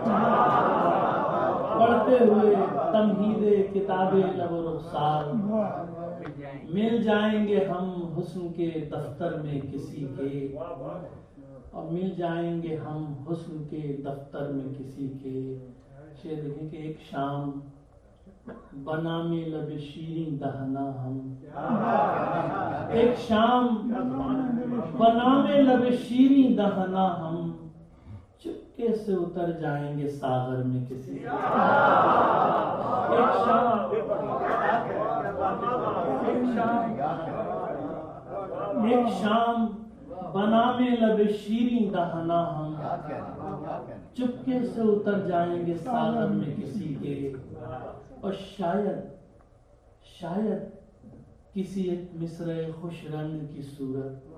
پڑھتے ہوئے تمہید کتاب لب و رخسار، مل جائیں گے ہم حسن کے دفتر میں کسی کے، اور مل جائیں گے ہم حسن کے دفتر میں کسی کے۔ شعر دیکھیں کہ ایک شام بنام لب شیریں دہنا ہم، ایک شام بنام لب شیریں دہنا ہم، چپکے سے اتر جائیں گے ساغر میں کسی۔ ایک شام ایک شام بنام لب شیریں دہنا ہم، چپکے سے اتر جائیں گے ساغر میں کسی کے، اور شاید شاید کسی ایک مصرع خوش رنگ کی صورت،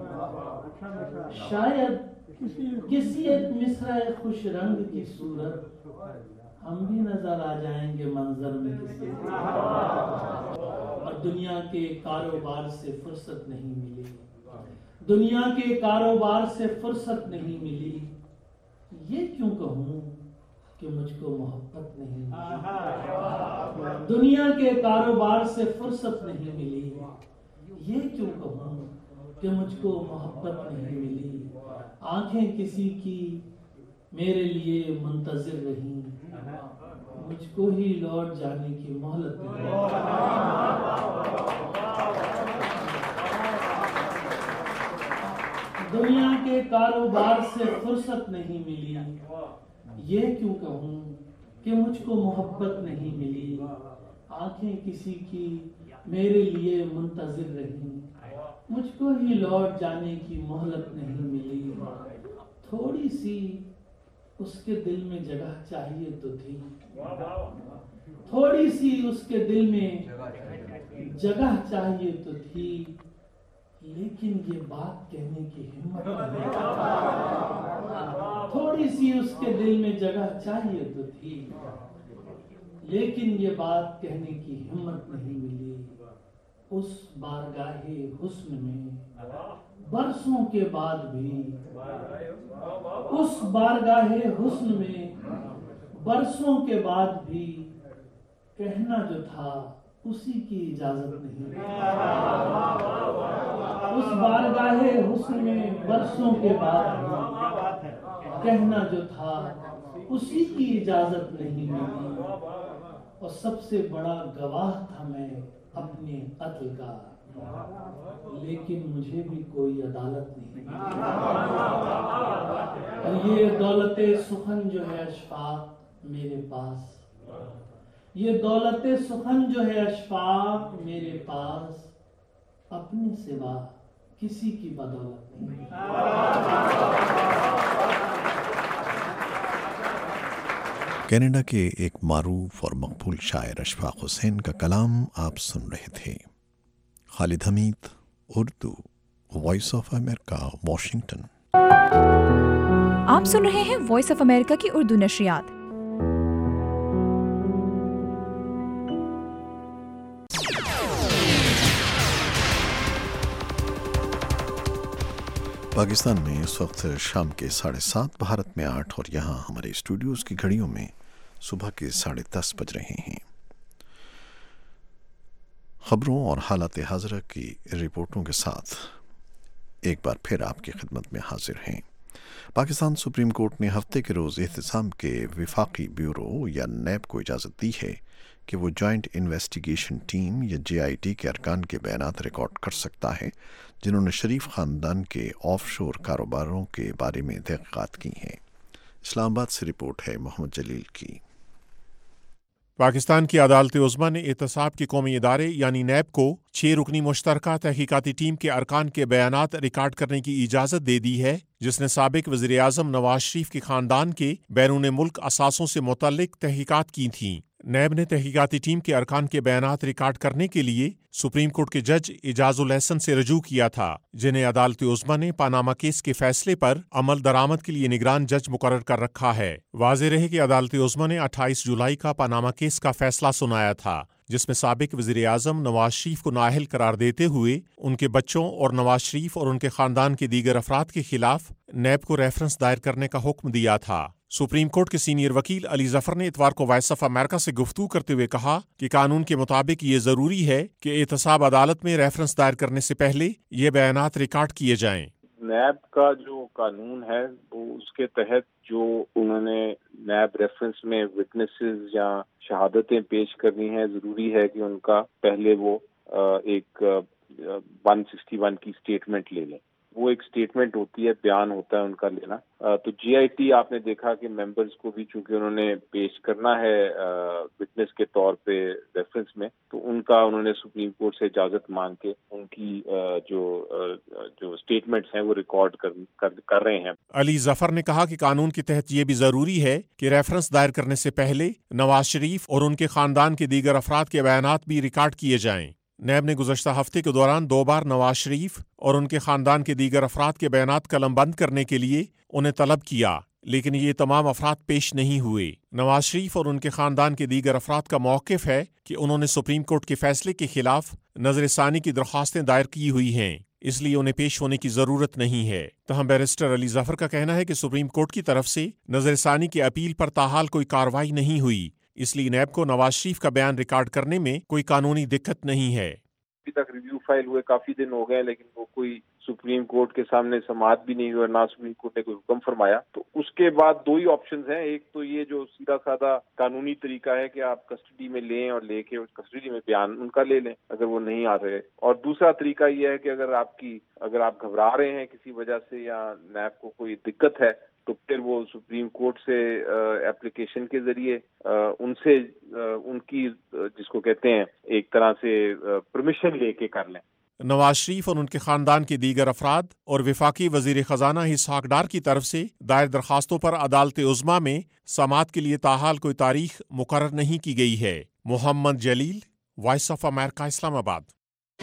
شاید کسی ایک مصرع خوش رنگ کی صورت، ہم بھی نظر آ جائیں گے منظر میں کسی کے، اور دنیا کے کاروبار سے فرصت نہیں ملی، دنیا کے کاروبار سے فرصت نہیں ملی، یہ کیوں کہوں کہ مجھ کو محبت نہیں ملی، دنیا کے کاروبار سے فرصت نہیں ملی، یہ کیوں کہوں کہ مجھ کو محبت نہیں ملی، آنکھیں کسی کی میرے لیے منتظر رہیں، مجھ کو ہی لوٹ جانے کی مہلت ملی۔ دنیا کے کاروبار سے فرصت نہیں ملی، یہ کیوں کہوں کہ مجھ کو محبت نہیں ملی، آنکھیں کسی کی میرے لیے منتظر رہیں، مجھ کو ہی لوٹ جانے کی مہلت نہیں ملی، تھوڑی سی اس کے دل میں جگہ چاہیے تو تھی، تھوڑی سی اس کے دل میں جگہ چاہیے تو تھی، لیکن یہ بات کہنے کی ہمت نہیں، تھوڑی سی اس کے دل میں جگہ چاہیے تو تھی، لیکن یہ بات کہنے کی ہمت نہیں ملی، اس بارگاہ حسن میں برسوں کے بعد بھی، اس بارگاہ حسن میں برسوں کے بعد بھی، کہنا جو تھا اسی کی اجازت نہیں، اس بارگاہ حسن میں برسوں کے بعد کہنا جو تھا اسی کی اجازت نہیں ملی، اور سب سے بڑا گواہ تھا میں اپنے قتل کا، لیکن مجھے بھی کوئی عدالت نہیں ملی، اور یہ دولت سخن جو ہے اشفاق میرے پاس، یہ دولت سخن جو ہے اشفاق میرے پاس، اپنے سوا کسی کی بدولت نہیں۔ کینیڈا کے ایک معروف اور مقبول شاعر اشفاق حسین کا کلام آپ سن رہے تھے۔ Khalid Hamid, Urdu, voice of America, Washington. آپ سن رہے ہیں وائس آف امریکہ کی اردو نشریات۔ پاکستان میں اس وقت شام کے ساڑھے سات، بھارت میں آٹھ، اور یہاں ہمارے اسٹوڈیوز کی گھڑیوں میں صبح کے ساڑھے دس بج رہے ہیں۔ خبروں اور حالات حاضرہ کی رپورٹوں کے ساتھ ایک بار پھر آپ کی خدمت میں حاضر ہیں۔ پاکستان سپریم کورٹ نے ہفتے کے روز احتساب کے وفاقی بیورو یا نیب کو اجازت دی ہے کہ وہ جوائنٹ انویسٹیگیشن ٹیم یا جے آئی ٹی کے ارکان کے بیانات ریکارڈ کر سکتا ہے جنہوں نے شریف خاندان کے آف شور کاروباروں کے بارے میں تحقیقات کی ہیں۔ اسلام آباد سے رپورٹ ہے محمد جلیل کی۔ پاکستان کی عدالت عظمیٰ نے احتساب کے قومی ادارے یعنی نیب کو چھ رکنی مشترکہ تحقیقاتی ٹیم کے ارکان کے بیانات ریکارڈ کرنے کی اجازت دے دی ہے، جس نے سابق وزیر اعظم نواز شریف کے خاندان کے بیرون ملک اثاثوں سے متعلق تحقیقات کی تھیں۔ نیب نے تحقیقاتی ٹیم کے ارکان کے بیانات ریکارڈ کرنے کے لیے سپریم کورٹ کے جج اعجاز الاحسن سے رجوع کیا تھا، جنہیں عدالت عظمیٰ نے پاناما کیس کے فیصلے پر عمل درآمد کے لیے نگران جج مقرر کر رکھا ہے۔ واضح رہے کہ عدالت عظمیٰ نے اٹھائیس جولائی کا پاناما کیس کا فیصلہ سنایا تھا، جس میں سابق وزیر اعظم نواز شریف کو نااہل قرار دیتے ہوئے ان کے بچوں اور نواز شریف اور ان کے خاندان کے دیگر افراد کے خلاف نیب کو ریفرنس دائر کرنے کا حکم دیا تھا۔ سپریم کورٹ کے سینئر وکیل علی ظفر نے اتوار کو وائس آف امریکہ سے گفتگو کرتے ہوئے کہا کہ قانون کے مطابق یہ ضروری ہے کہ احتساب عدالت میں ریفرنس دائر کرنے سے پہلے یہ بیانات ریکارڈ کیے جائیں۔ نیب کا جو قانون ہے وہ اس کے تحت جو انہوں نے نیب ریفرنس میں وٹنسز یا شہادتیں پیش کرنی ہیں، ضروری ہے کہ ان کا پہلے وہ ایک ون سکسٹی ون کی اسٹیٹمنٹ لے لیں۔ وہ ایک اسٹیٹمنٹ ہوتی ہے، بیان ہوتا ہے ان کا لینا۔ تو جی آئی ٹی آپ نے دیکھا کہ ممبرز کو بھی چونکہ انہوں نے پیش کرنا ہے وٹنس کے طور پہ ریفرنس میں، تو ان کا انہوں نے سپریم کورٹ سے اجازت مانگ کے ان کی جو جو اسٹیٹمنٹس ہیں وہ ریکارڈ کر, کر, کر رہے ہیں۔ علی ظفر نے کہا کہ قانون کے تحت یہ بھی ضروری ہے کہ ریفرنس دائر کرنے سے پہلے نواز شریف اور ان کے خاندان کے دیگر افراد کے بیانات بھی ریکارڈ کیے جائیں۔ نیب نے گزشتہ ہفتے کے دوران دو بار نواز شریف اور ان کے خاندان کے دیگر افراد کے بیانات قلم بند کرنے کے لیے انہیں طلب کیا، لیکن یہ تمام افراد پیش نہیں ہوئے۔ نواز شریف اور ان کے خاندان کے دیگر افراد کا موقف ہے کہ انہوں نے سپریم کورٹ کے فیصلے کے خلاف نظر ثانی کی درخواستیں دائر کی ہوئی ہیں، اس لیے انہیں پیش ہونے کی ضرورت نہیں ہے۔ تاہم بیرسٹر علی ظفر کا کہنا ہے کہ سپریم کورٹ کی طرف سے نظر ثانی کی اپیل پر تاحال کوئی کارروائی نہیں ہوئی، اس لیے نیب کو نواز شریف کا بیان ریکارڈ کرنے میں کوئی قانونی دقت نہیں ہے۔ ابھی تک ریویو فائل ہوئے کافی دن ہو گئے، لیکن وہ کوئی سپریم کورٹ کے سامنے سماعت بھی نہیں ہوئی اور نہ سپریم کورٹ نے کوئی حکم فرمایا۔ تو اس کے بعد دو ہی آپشنز ہیں، ایک تو یہ جو سیدھا سادہ قانونی طریقہ ہے کہ آپ کسٹڈی میں لیں اور لے کے کسٹڈی میں بیان ان کا لے لیں اگر وہ نہیں آ رہے، اور دوسرا طریقہ یہ ہے کہ اگر آپ کی اگر آپ گھبرا رہے ہیں کسی وجہ سے یا نیب کو کوئی دقت ہے تو پھر وہ سپریم کورٹ سے اپلیکیشن کے ذریعے ان سے ان کی جس کو کہتے ہیں ایک طرح سے پرمیشن لے کے کر لیں۔ نواز شریف اور ان کے خاندان کے دیگر افراد اور وفاقی وزیر خزانہ اسحاق ڈار کی طرف سے دائر درخواستوں پر عدالت عظمیٰ میں سماعت کے لیے تاحال کوئی تاریخ مقرر نہیں کی گئی ہے۔ محمد جلیل، وائس آف امریکہ، اسلام آباد۔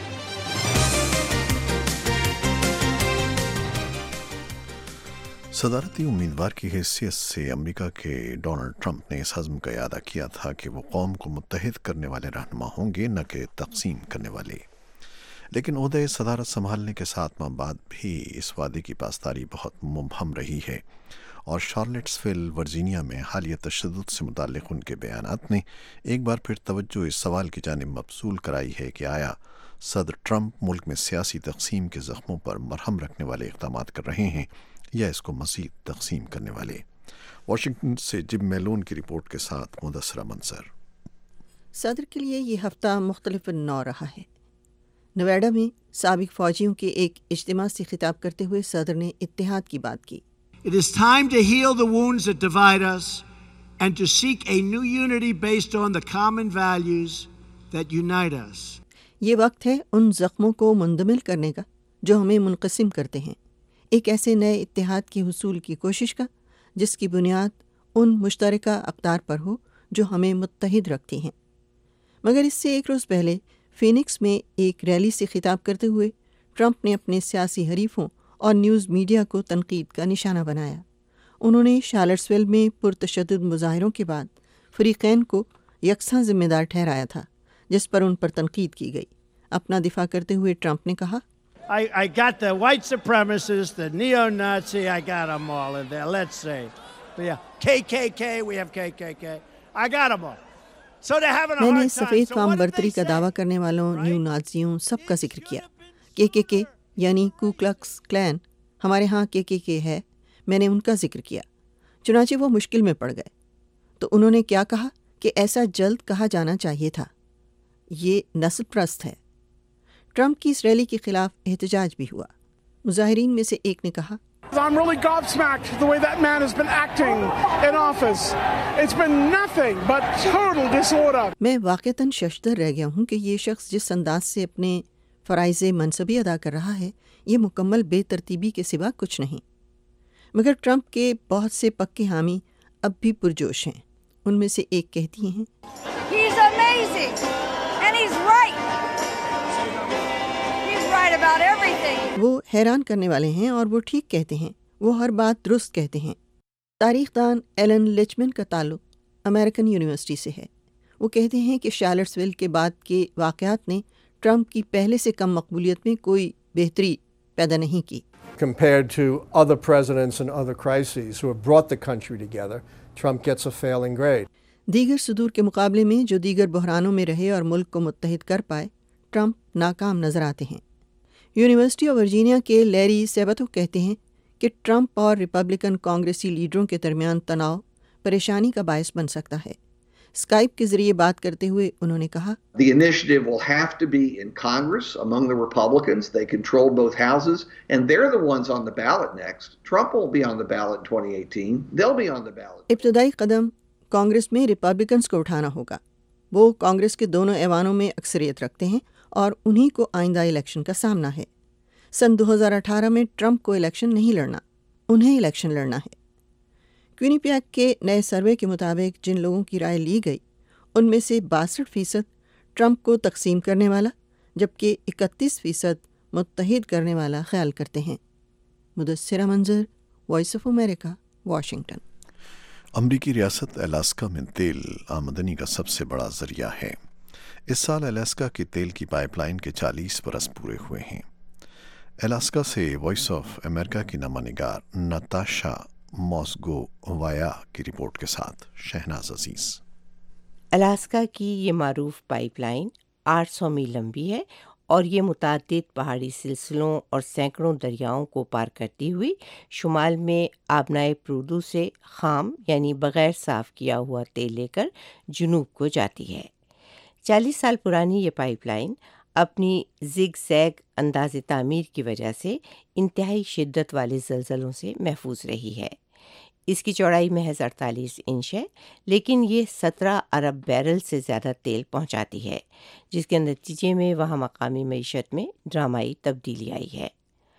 صدارتی امیدوار کی حیثیت سے امریکہ کے ڈونلڈ ٹرمپ نے اس عزم کا اعادہ کیا تھا کہ وہ قوم کو متحد کرنے والے رہنما ہوں گے، نہ کہ تقسیم کرنے والے، لیکن عہدہ صدارت سنبھالنے کے ساتھ ماہ بعد بھی اس وعدے کی پاسداری بہت مبہم رہی ہے، اور شارلٹس ویل ورجینیا میں حالیہ تشدد سے متعلق ان کے بیانات نے ایک بار پھر توجہ اس سوال کی جانب مبذول کرائی ہے کہ آیا صدر ٹرمپ ملک میں سیاسی تقسیم کے زخموں پر مرہم رکھنے والے اقدامات کر رہے ہیں یا اس کو مزید تقسیم کرنے والے۔ واشنگٹن سے جم میلون کی رپورٹ کے ساتھ مدثرہ منصر۔ صدر کے لیے یہ ہفتہ مختلف نو رہا ہے۔ نویڈا میں سابق فوجیوں کے ایک اجتماع سے خطاب کرتے ہوئے صدر نے اتحاد کی بات کی۔ It is time to heal the wounds that divide us and to seek a new unity based on the common values that unite us. یہ وقت ہے ان زخموں کو مندمل کرنے کا جو ہمیں منقسم کرتے ہیں، ایک ایسے نئے اتحاد کے حصول کی کوشش کا جس کی بنیاد ان مشترکہ اقدار پر ہو جو ہمیں متحد رکھتی ہیں۔ مگر اس سے ایک روز پہلے فینکس میں ایک ریلی سے خطاب کرتے ہوئے ٹرمپ نے اپنے سیاسی حریفوں اور نیوز میڈیا کو تنقید کا نشانہ بنایا۔ انہوں نے شارلٹسویل میں پرتشدد مظاہروں کے بعد فریقین کو یکساں ذمہ دار ٹھہرایا تھا، جس پر ان پر تنقید کی گئی۔ اپنا دفاع کرتے ہوئے ٹرمپ نے کہا، I, I got the white supremacists, the neo-Nazi, I got them all in there, let's say. But yeah, K K K, we have K K K. I got them all. So they're having a میں hard نے time. سفید So قوم what did برتری they کا say? دعویٰ کرنے والوں، new نازیوں، سب کا ذکر کیا۔ کے کے کے یعنی کو کلکس کلین، ہمارے ہاں کے کے کے ہے، میں نے ان کا ذکر کیا۔ چنانچہ وہ مشکل میں پڑ گئے تو انہوں نے کیا کہا کہ ایسا جلد کہا جانا چاہیے تھا، یہ نسل پرست ہے۔ ٹرمپ کی اس ریلی کے خلاف احتجاج بھی ہوا۔ مظاہرین میں سے ایک نے کہا، I'm really gobsmacked the way that man has been acting in office. It's been nothing but total disorder. میں واقعتاً ششدر رہ گیا ہوں کہ یہ شخص جس انداز سے اپنے فرائض منصبی ادا کر رہا ہے، یہ مکمل بے ترتیبی کے سوا کچھ نہیں۔ مگر ٹرمپ کے بہت سے پکے حامی اب بھی پرجوش ہیں۔ ان میں سے ایک کہتی ہیں، He's amazing and he's right. He's right about everything. وہ حیران کرنے والے ہیں اور وہ ٹھیک کہتے ہیں، وہ ہر بات درست کہتے ہیں۔ تاریخ دان ایلن لچمن کا تعلق امریکن یونیورسٹی سے ہے۔ وہ کہتے ہیں کہ شارلٹسویل کے بعد کے واقعات نے ٹرمپ کی پہلے سے کم مقبولیت میں کوئی بہتری پیدا نہیں کی۔ Compared to other presidents and other crises who have brought the country together, Trump gets a failing grade. دیگر صدور کے مقابلے میں جو دیگر بحرانوں میں رہے اور ملک کو متحد کر پائے، ٹرمپ ناکام نظر آتے ہیں۔ یونیورسٹی آف ورجینیا کے لیری سیبتو کہتے ہیں کہ ٹرمپ اور ریپبلکن کانگریسی لیڈروں کے درمیان تناؤ پریشانی کا باعث بن سکتا ہے۔ اسکائپ کے ذریعے بات کرتے ہوئے انہوں نے کہا، The initiative will have to be in Congress among the Republicans. They control both houses, and they're the ones on the ballot next. Trump won't be on the ballot in twenty eighteen. They'll be on the ballot. ابتدائی قدم کانگریس میں Republicans کو اٹھانا ہوگا۔ وہ کانگریس کے دونوں ایوانوں میں اکثریت رکھتے ہیں اور انہی کو آئندہ الیکشن کا سامنا ہے۔ سن دو ہزار اٹھارہ میں ٹرمپ کو الیکشن نہیں لڑنا، انہیں الیکشن لڑنا ہے۔ کوئنیپیک کے نئے سروے کے مطابق جن لوگوں کی رائے لی گئی ان میں سے باسٹھ فیصد ٹرمپ کو تقسیم کرنے والا جبکہ اکتیس فیصد متحد کرنے والا خیال کرتے ہیں۔ مدثرہ منظر، وائس آف امریکہ، واشنگٹن۔ امریکی ریاست الاسکا میں تیل آمدنی کا سب سے بڑا ذریعہ ہے۔ اس سال الاسکا کی تیل کی پائپ لائن کے چالیس برس پورے ہوئے ہیں۔ الاسکا سے وائس آف امریکہ کی نامہ نگار نتاشا موسگو وایا کی رپورٹ کے ساتھ شہناز عزیز۔ الاسکا کی یہ معروف پائپ لائن آٹھ سو میل لمبی ہے اور یہ متعدد پہاڑی سلسلوں اور سینکڑوں دریاؤں کو پار کرتی ہوئی شمال میں آبنائے پرودو سے خام یعنی بغیر صاف کیا ہوا تیل لے کر جنوب کو جاتی ہے۔ چالیس سال پرانی یہ پائپ لائن اپنی زگ زیگ انداز تعمیر کی وجہ سے انتہائی شدت والے زلزلوں سے محفوظ رہی ہے۔ اس کی چوڑائی محض اڑتالیس انچ ہے، لیکن یہ سترہ ارب بیرل سے زیادہ تیل پہنچاتی ہے، جس کے نتیجے میں وہاں مقامی معیشت میں ڈرامائی تبدیلی آئی ہے۔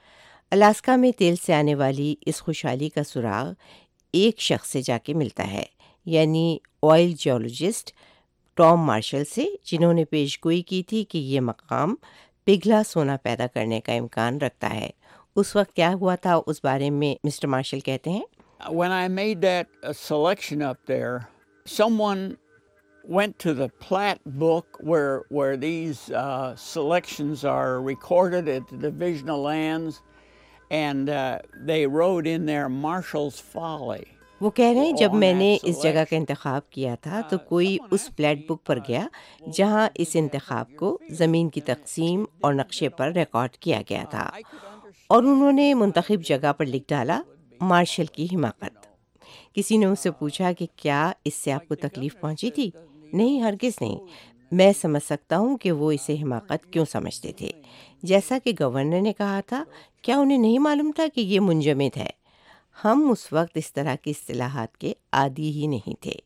الاسکا میں تیل سے آنے والی اس خوشحالی کا سراغ ایک شخص سے جا کے ملتا ہے، یعنی آئل جیولوجسٹ ٹام مارشل سے، جنہوں نے پیش گوئی کی تھی کہ یہ مقام پگھلا سونا پیدا کرنے کا امکان رکھتا ہے۔ اس وقت کیا ہوا تھا اس بارے میں مسٹر مارشل کہتے ہیں، When I made that uh, selection up there, someone went to the plat book where where these uh, selections are recorded at the Division of Lands, and uh, they wrote in there Marshall's Folly. وہ کہہ رہے ہیں جب میں نے اس جگہ کا انتخاب کیا تھا تو کوئی اس پلیٹ بک پر گیا جہاں اس انتخاب کو زمین کی تقسیم اور نقشے پر ریکارڈ کیا گیا تھا، اور انہوں نے منتخب جگہ پر لکھ ڈالا مارشل کی حماقت۔ کسی نے مجھ سے پوچھا کہ کیا اس سے آپ کو تکلیف پہنچی تھی؟ نہیں، ہرگز نہیں۔ میں سمجھ سکتا ہوں کہ وہ اسے حماقت کیوں سمجھتے تھے۔ جیسا کہ گورنر نے کہا تھا، کیا انہیں نہیں معلوم تھا کہ یہ منجمد ہے؟ ہم اس وقت اس طرح کی اصطلاحات کے عادی ہی نہیں تھے۔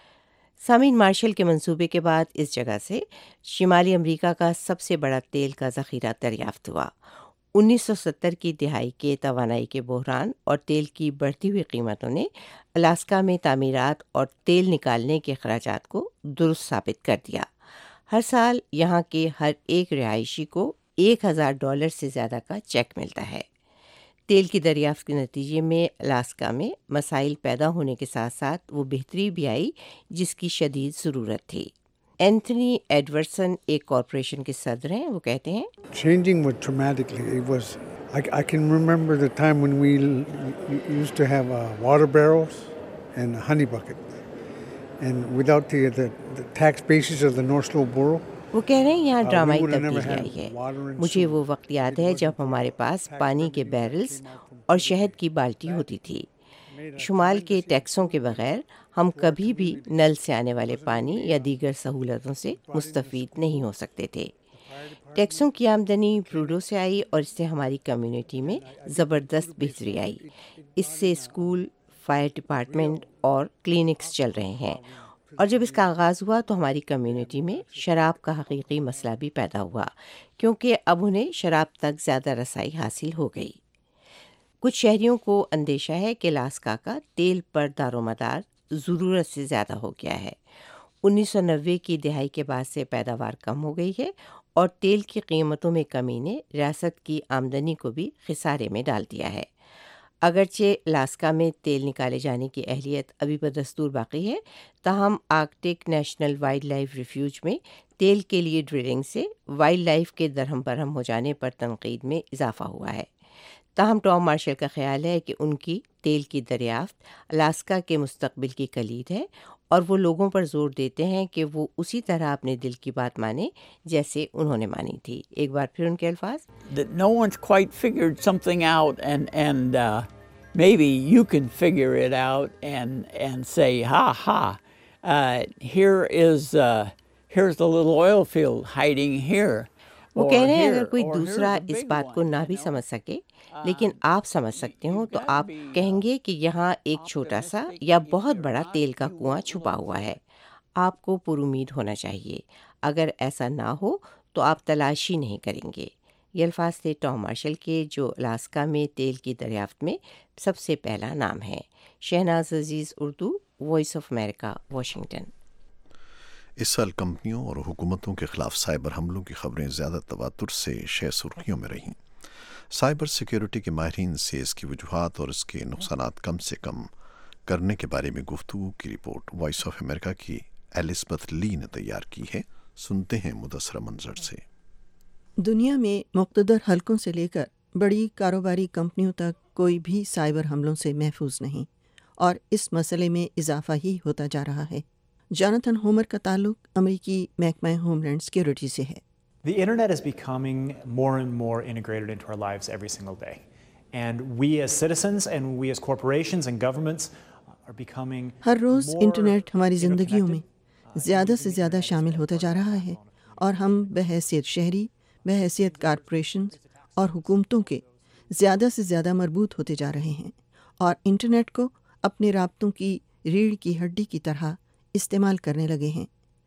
سامعین، مارشل کے منصوبے کے بعد اس جگہ سے شمالی امریکہ کا سب سے بڑا تیل کا ذخیرہ دریافت ہوا۔ انیس سو ستر کی دہائی کے توانائی کے بحران اور تیل کی بڑھتی ہوئی قیمتوں نے الاسکا میں تعمیرات اور تیل نکالنے کے اخراجات کو درست ثابت کر دیا۔ ہر سال یہاں کے ہر ایک رہائشی کو ایک ہزار ڈالر سے زیادہ کا چیک ملتا ہے۔ تیل کی دریافت کے نتیجے میں الاسکا میں مسائل پیدا ہونے کے ساتھ ساتھ وہ بہتری بھی آئی جس کی شدید ضرورت تھی۔ اینتھنی ایڈورسن ایک کارپوریشن کے صدر ہیں، وہ کہتے ہیں Changing was dramatically. It was I, I can remember the time when we used to have uh, water barrels and a honey bucket. And without the, the, the tax basis of the North Slope Borough, وہ کہہ رہے ہیں یہاں ڈرامائی تبدیلی آئی ہے۔ مجھے وہ وقت یاد ہے جب ہمارے پاس پانی کے بیرلز اور شہد کی بالٹی ہوتی تھی۔ شمال کے ٹیکسوں کے بغیر ہم کبھی بھی نل سے آنے والے پانی یا دیگر سہولتوں سے مستفید نہیں ہو سکتے تھے۔ ٹیکسوں کی آمدنی پروڈو سے آئی اور اس سے ہماری کمیونٹی میں زبردست بہتری آئی۔ اس سے اسکول، فائر ڈپارٹمنٹ اور کلینکس چل رہے ہیں، اور جب اس کا آغاز ہوا تو ہماری کمیونٹی میں شراب کا حقیقی مسئلہ بھی پیدا ہوا، کیونکہ اب انہیں شراب تک زیادہ رسائی حاصل ہو گئی۔ کچھ شہریوں کو اندیشہ ہے کہ الاسکا کا تیل پر دار و مدار ضرورت سے زیادہ ہو گیا ہے۔ انیس سو نوے کی دہائی کے بعد سے پیداوار کم ہو گئی ہے اور تیل کی قیمتوں میں کمی نے ریاست کی آمدنی کو بھی خسارے میں ڈال دیا ہے۔ اگرچہ الاسکا میں تیل نکالے جانے کی اہلیت ابھی بدستور باقی ہے، تاہم آرکٹک نیشنل وائلڈ لائف ریفیوج میں تیل کے لیے ڈرلنگ سے وائلڈ لائف کے درہم برہم ہو جانے پر تنقید میں اضافہ ہوا ہے۔ تاہم ٹام مارشل کا خیال ہے کہ ان کی تیل کی دریافت الاسکا کے مستقبل کی کلید ہے، اور وہ لوگوں پر زور دیتے ہیں کہ وہ اسی طرح اپنے دل کی بات مانیں جیسے انہوں نے مانی تھی۔ ایک بار پھر ان کے الفاظ that no one's quite figured something out, and and uh, maybe you can figure it out and and say ha ha uh, here is uh, here's the little oil field hiding here. وہ کہہ رہے ہیں اگر کوئی دوسرا اس بات کو نہ بھی سمجھ سکے لیکن آپ سمجھ سکتے ہو تو آپ کہیں گے کہ یہاں ایک چھوٹا سا یا بہت بڑا تیل کا کنواں چھپا ہوا ہے۔ آپ کو پر امید ہونا چاہیے، اگر ایسا نہ ہو تو آپ تلاشی نہیں کریں گے۔ یہ الفاظ تھے ٹام مارشل کے، جو الاسکا میں تیل کی دریافت میں سب سے پہلا نام ہے۔ Shahnaz Aziz, Urdu, voice of America, Washington. اس سال کمپنیوں اور حکومتوں کے خلاف سائبر حملوں کی خبریں زیادہ تواتر سے شہ سرخیوں میں رہیں۔ سائبر سیکیورٹی کے ماہرین سے اس کی وجوہات اور اس کے نقصانات کم سے کم کرنے کے بارے میں گفتگو کی رپورٹ وائس آف امریکہ کی ایلزبتھ لی نے تیار کی ہے۔ سنتے ہیں مدثرہ منظر سے۔ دنیا میں مقتدر حلقوں سے لے کر بڑی کاروباری کمپنیوں تک کوئی بھی سائبر حملوں سے محفوظ نہیں، اور اس مسئلے میں اضافہ ہی ہوتا جا رہا ہے۔ جانتھن ہومر کا تعلق امریکی محکمہ ہوم لینڈ سیکیورٹی سے ہے۔ The internet is becoming more and more integrated into our lives every single day. And we as citizens and we as corporations and governments are becoming ہر روز انٹرنیٹ ہماری زندگیوں میں زیادہ سے زیادہ شامل ہوتا جا رہا ہے، اور ہم بحیثیت شہری، بحیثیت کارپوریشنز اور حکومتوں کے زیادہ سے زیادہ مربوط ہوتے جا رہے ہیں، اور انٹرنیٹ کو اپنے رابطوں کی ریڑھ کی ہڈی کی طرح استعمال کرنے لگے ہیں۔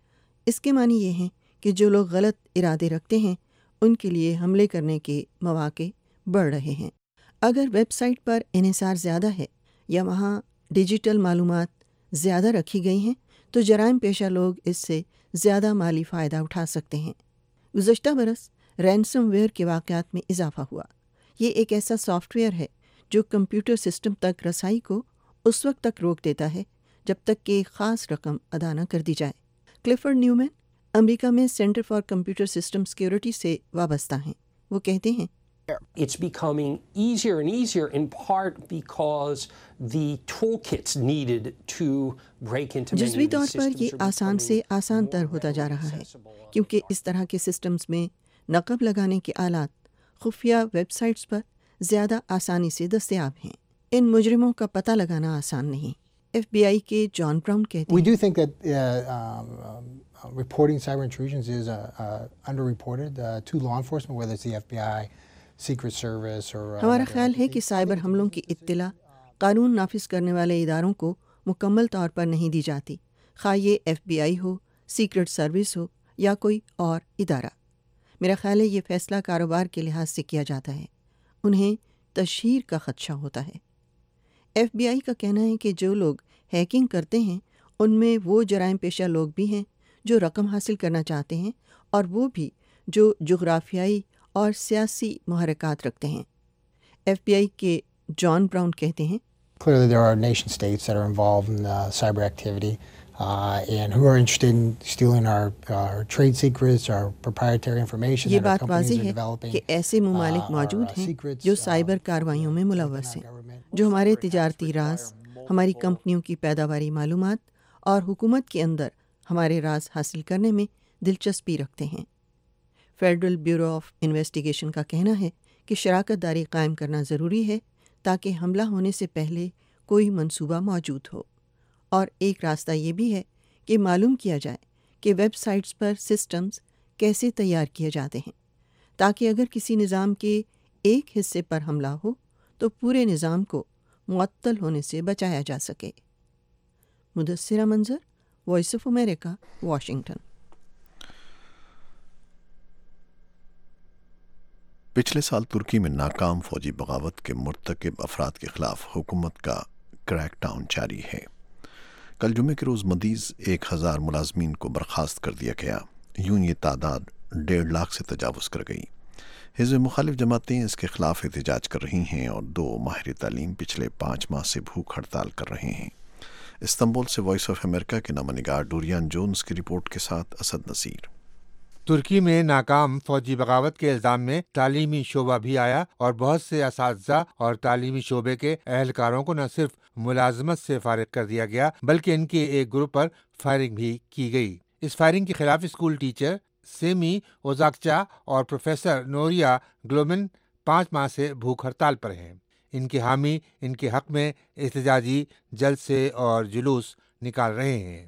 اس کے معنی یہ ہیں کہ جو لوگ غلط ارادے رکھتے ہیں ان کے لیے حملے کرنے کے مواقع بڑھ رہے ہیں۔ اگر ویب سائٹ پر انحصار زیادہ ہے یا وہاں ڈیجیٹل معلومات زیادہ رکھی گئی ہیں تو جرائم پیشہ لوگ اس سے زیادہ مالی فائدہ اٹھا سکتے ہیں۔ گزشتہ برس رینسم ویئر کے واقعات میں اضافہ ہوا۔ یہ ایک ایسا سافٹ ویئر ہے جو کمپیوٹر سسٹم تک رسائی کو اس وقت تک روک دیتا ہے جب تک کہ ایک خاص رقم ادا نہ کر دی جائے۔ کلفرڈ نیومین امریکہ میں center for computer system security سے وابستہ ہیں۔ وہ کہتے ہیں It's becoming easier and easier in part because the toolkits needed to break into many جزوی of طور these پر systems یہ are آسان سے آسان تر ہوتا جا رہا ہے، کیونکہ اس طرح کے سسٹمز میں نقب لگانے کے آلات خفیہ ویب سائٹس پر زیادہ آسانی سے دستیاب ہیں۔ ان مجرموں کا پتہ لگانا آسان نہیں۔ ایف بی آئی کے جان براؤن کہتے We ہیں do think that uh, um, uh, reporting cyber intrusions is uh, uh, underreported uh, to law enforcement, whether it's the F B I, Secret Service or uh, ہمارا another خیال ہے entity. کہ cyber حملوں کی اطلاع قانون نافذ کرنے والے اداروں کو مکمل طور پر نہیں دی جاتی، خواہ یہ ایف بی آئی ہو، سیکرٹ سروس ہو یا کوئی اور ادارہ۔ میرا خیال ہے یہ فیصلہ کاروبار کے لحاظ سے کیا جاتا ہے، انہیں تشہیر کا خدشہ ہوتا ہے۔ ایف بی آئی کا کہنا ہے کہ جو لوگ ہیکنگ کرتے ہیں ان میں وہ جرائم پیشہ لوگ بھی ہیں جو رقم حاصل کرنا چاہتے ہیں، اور وہ بھی جو جغرافیائی اور سیاسی محرکات رکھتے ہیں۔ ایف بی آئی کے جان براؤن کہتے ہیں Clearly there are nation states that are involved in uh, cyber activity uh, and who are interested in stealing our, our trade secrets, our proprietary information یہ that our بات companies واضح are ہے developing. کہ ایسے ممالک موجود ہیں جو سائبر کارروائیوں میں ملوث ہیں، جو ہمارے تجارتی راز، ہماری کمپنیوں کی پیداواری معلومات اور حکومت کے اندر ہمارے راز حاصل کرنے میں دلچسپی رکھتے ہیں۔ فیڈرل بیورو آف انویسٹیگیشن کا کہنا ہے کہ شراکت داری قائم کرنا ضروری ہے تاکہ حملہ ہونے سے پہلے کوئی منصوبہ موجود ہو، اور ایک راستہ یہ بھی ہے کہ معلوم کیا جائے کہ ویب سائٹس پر سسٹمز کیسے تیار کیے جاتے ہیں تاکہ اگر کسی نظام کے ایک حصے پر حملہ ہو تو پورے نظام کو معطل ہونے سے بچایا جا سکے۔ مدثرہ منظر، وائس آف امریکہ، واشنگٹن۔ پچھلے سال ترکی میں ناکام فوجی بغاوت کے مرتکب افراد کے خلاف حکومت کا کریک ڈاؤن جاری ہے۔ کل جمعے کے روز مزید ایک ہزار ملازمین کو برخاست کر دیا گیا، یوں یہ تعداد ڈیڑھ لاکھ سے تجاوز کر گئی۔ حزب مخالف جماعتیں اس کے خلاف احتجاج کر رہی ہیں اور دو ماہر تعلیم پچھلے پانچ ماہ سے بھوک ہڑتال کر رہے ہیں۔ استنبول سے وائس آف امریکہ کے نامہ نگار ڈوریان جونز کی رپورٹ کے ساتھ اسد نصیر۔ ترکی میں ناکام فوجی بغاوت کے الزام میں تعلیمی شعبہ بھی آیا اور بہت سے اساتذہ اور تعلیمی شعبے کے اہلکاروں کو نہ صرف ملازمت سے فارغ کر دیا گیا بلکہ ان کے ایک گروپ پر فائرنگ بھی کی گئی۔ اس فائرنگ کے خلاف اسکول ٹیچر سیمی اوزاکچا اور پروفیسر نوریا گلومن پانچ ماہ سے بھوک ہڑتال پر ہیں۔ ان کے حامی ان کے حق میں احتجاجی جلسے اور جلوس نکال رہے ہیں۔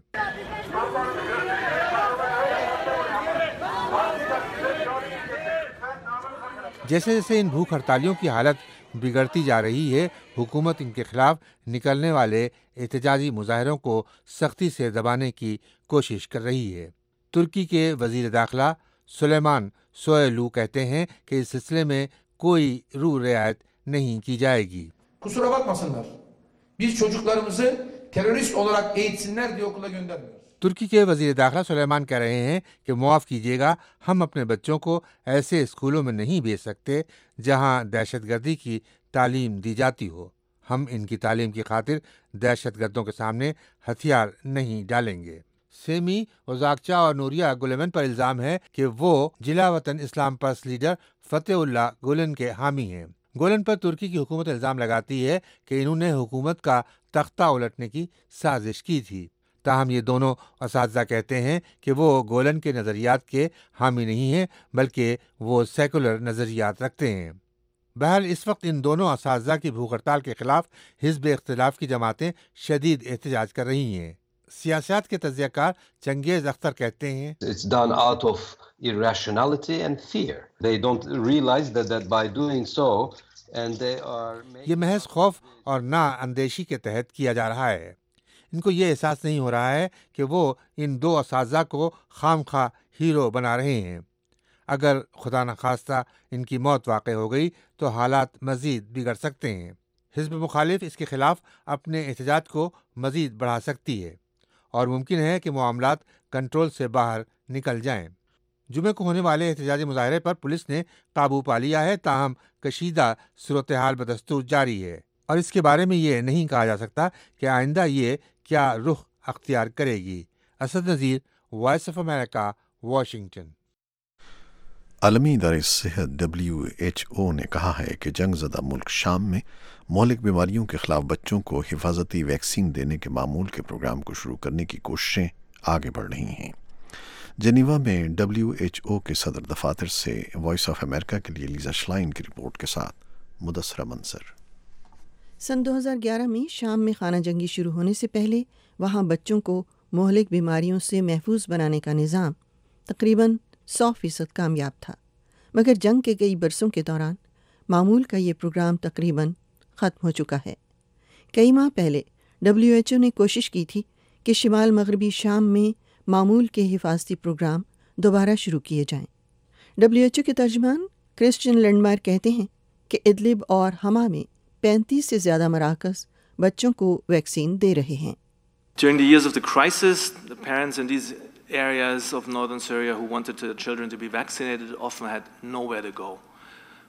جیسے جیسے ان بھوک ہڑتالیوں کی حالت بگڑتی جا رہی ہے، حکومت ان کے خلاف نکلنے والے احتجاجی مظاہروں کو سختی سے دبانے کی کوشش کر رہی ہے۔ ترکی کے وزیر داخلہ سلیمان سویلو کہتے ہیں کہ اس سلسلے میں کوئی رو رعایت نہیں کی جائے گی۔ Kusura bakmasınlar. Biz çocuklarımızı terörist olarak eğitsinler diye okula göndermiyoruz. ترکی کے وزیر داخلہ سلیمان کہہ رہے ہیں کہ معاف کیجیے گا، ہم اپنے بچوں کو ایسے اسکولوں میں نہیں بھیج سکتے جہاں دہشت گردی کی تعلیم دی جاتی ہو۔ ہم ان کی تعلیم کی خاطر دہشت گردوں کے سامنے ہتھیار نہیں ڈالیں گے۔ سیمی اوزاکچا اور نوریا گلمن پر الزام ہے کہ وہ جلا وطن اسلام پرست لیڈر فتح اللہ گولن کے حامی ہیں۔ گولن پر ترکی کی حکومت الزام لگاتی ہے کہ انہوں نے حکومت کا تختہ الٹنے کی سازش کی تھی۔ تاہم یہ دونوں اساتذہ کہتے ہیں کہ وہ گولن کے نظریات کے حامی نہیں ہیں بلکہ وہ سیکولر نظریات رکھتے ہیں۔ بہرحال اس وقت ان دونوں اساتذہ کی بھوک ہڑتال کے خلاف حزب اختلاف کی جماعتیں شدید احتجاج کر رہی ہیں۔ سیاست کے تجزیہ کار چنگیز اختر کہتے ہیں It's done out of irrationality and fear. They don't realize that, that by doing so and they are یہ محض خوف اور نا اندیشی کے تحت کیا جا رہا ہے۔ ان کو یہ احساس نہیں ہو رہا ہے کہ وہ ان دو اساتذہ کو خام خواہ ہیرو بنا رہے ہیں۔ اگر خدا نخواستہ ان کی موت واقع ہو گئی تو حالات مزید بگڑ سکتے ہیں۔ حزب مخالف اس کے خلاف اپنے احتجاج کو مزید بڑھا سکتی ہے اور ممکن ہے کہ معاملات کنٹرول سے باہر نکل جائیں۔ جمعے کو ہونے والے احتجاجی مظاہرے پر پولیس نے قابو پا لیا ہے، تاہم کشیدہ صورتحال بدستور جاری ہے اور اس کے بارے میں یہ نہیں کہا جا سکتا کہ آئندہ یہ کیا رخ اختیار کرے گی۔ Asad Nazir, voice of America, Washington. عالمی ادارہ صحت ڈبلیو ایچ او نے کہا ہے کہ جنگ زدہ ملک شام میں مہلک بیماریوں کے خلاف بچوں کو حفاظتی ویکسین دینے کے معمول کے پروگرام کو شروع کرنے کی کوششیں آگے بڑھ رہی ہیں۔ جنیوا میں ڈبلیو ایچ او کے صدر دفاتر سے وائس آف امریکہ کے لیے لیزا شلائن کی رپورٹ کے ساتھ مدثرہ منصر۔ سن دو ہزار گیارہ میں شام میں خانہ جنگی شروع ہونے سے پہلے وہاں بچوں کو مہلک بیماریوں سے محفوظ بنانے کا نظام تقریباً سو فیصد کامیاب تھا، مگر جنگ کے کئی برسوں کے دوران معمول کا یہ پروگرام تقریباً ختم ہو چکا ہے۔ کئی ماہ پہلے ڈبلیو ایچ او نے کوشش کی تھی کہ شمال مغربی شام میں معمول کے حفاظتی پروگرام دوبارہ شروع کیے جائیں۔ ڈبلیو ایچ او کے ترجمان کرسچین لینڈمائر کہتے ہیں کہ ادلب اور حما میں پینتیس سے زیادہ مراکز بچوں کو ویکسین دے رہے ہیں۔ During the years of the crisis, the parents in these areas of northern Syria who wanted their children to be vaccinated often had nowhere to go.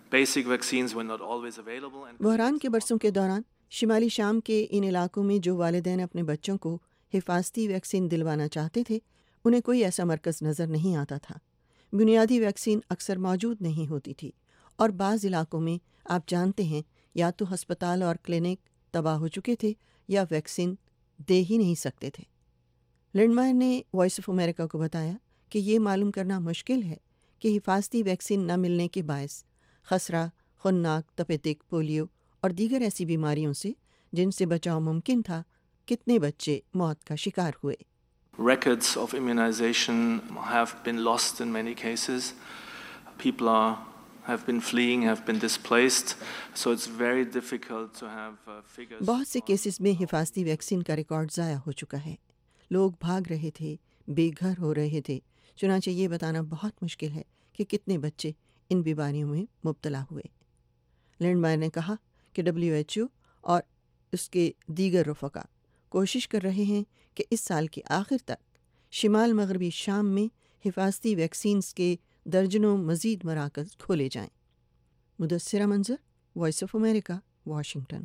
basic vaccines were not always available. And बहरान के बरसों के दौरान शिमाली शाम के इन इलाकों में जो वालिदैन अपने बच्चों को हिफाजती वैक्सीन दिलवाना चाहते थे, उन्हें कोई ऐसा मरकज़ नज़र नहीं आता था। बुनियादी वैक्सीन अक्सर मौजूद नहीं होती थी और बाज़ इलाकों में आप जानते हैं या तो हस्पताल और क्लिनिक तबाह हो चुके थे या वैक्सीन दे ही नहीं सकते थे। लिंडमायर ने वॉइस ऑफ अमेरिका को बताया कि ये मालूम करना मुश्किल है कि हिफाजती वैक्सीन न मिलने के बायस खसरा, खुन्नाक, तपेदिक, पोलियो और दीगर ऐसी बीमारियों से जिनसे बचाव मुमकिन था, कितने बच्चे मौत का शिकार हुए। Records of immunization have been lost in many cases. People are have been fleeing, have been displaced, so it's very difficult to have uh, figures. बहुत से केसेस में हिफाजती वैक्सीन का रिकॉर्ड ज़ाया हो चुका है। लोग भाग रहे थे, बेघर हो रहे थे। चुनांचे ये बताना बहुत मुश्किल है कि कितने बच्चे इन बीमारियों में मुब्तला हुए। लिंडमायर ने कहा कि डब्ल्यू एच ओ और उसके दीगर रफ़का कोशिश कर रहे हैं कि इस साल के आखिर तक शिमाल मगरबी शाम में हिफाजती वैक्सीन्स के दर्जनों मज़ीद मराकज़ खोले जाएं। Mudassira Manzar, voice of America, Washington.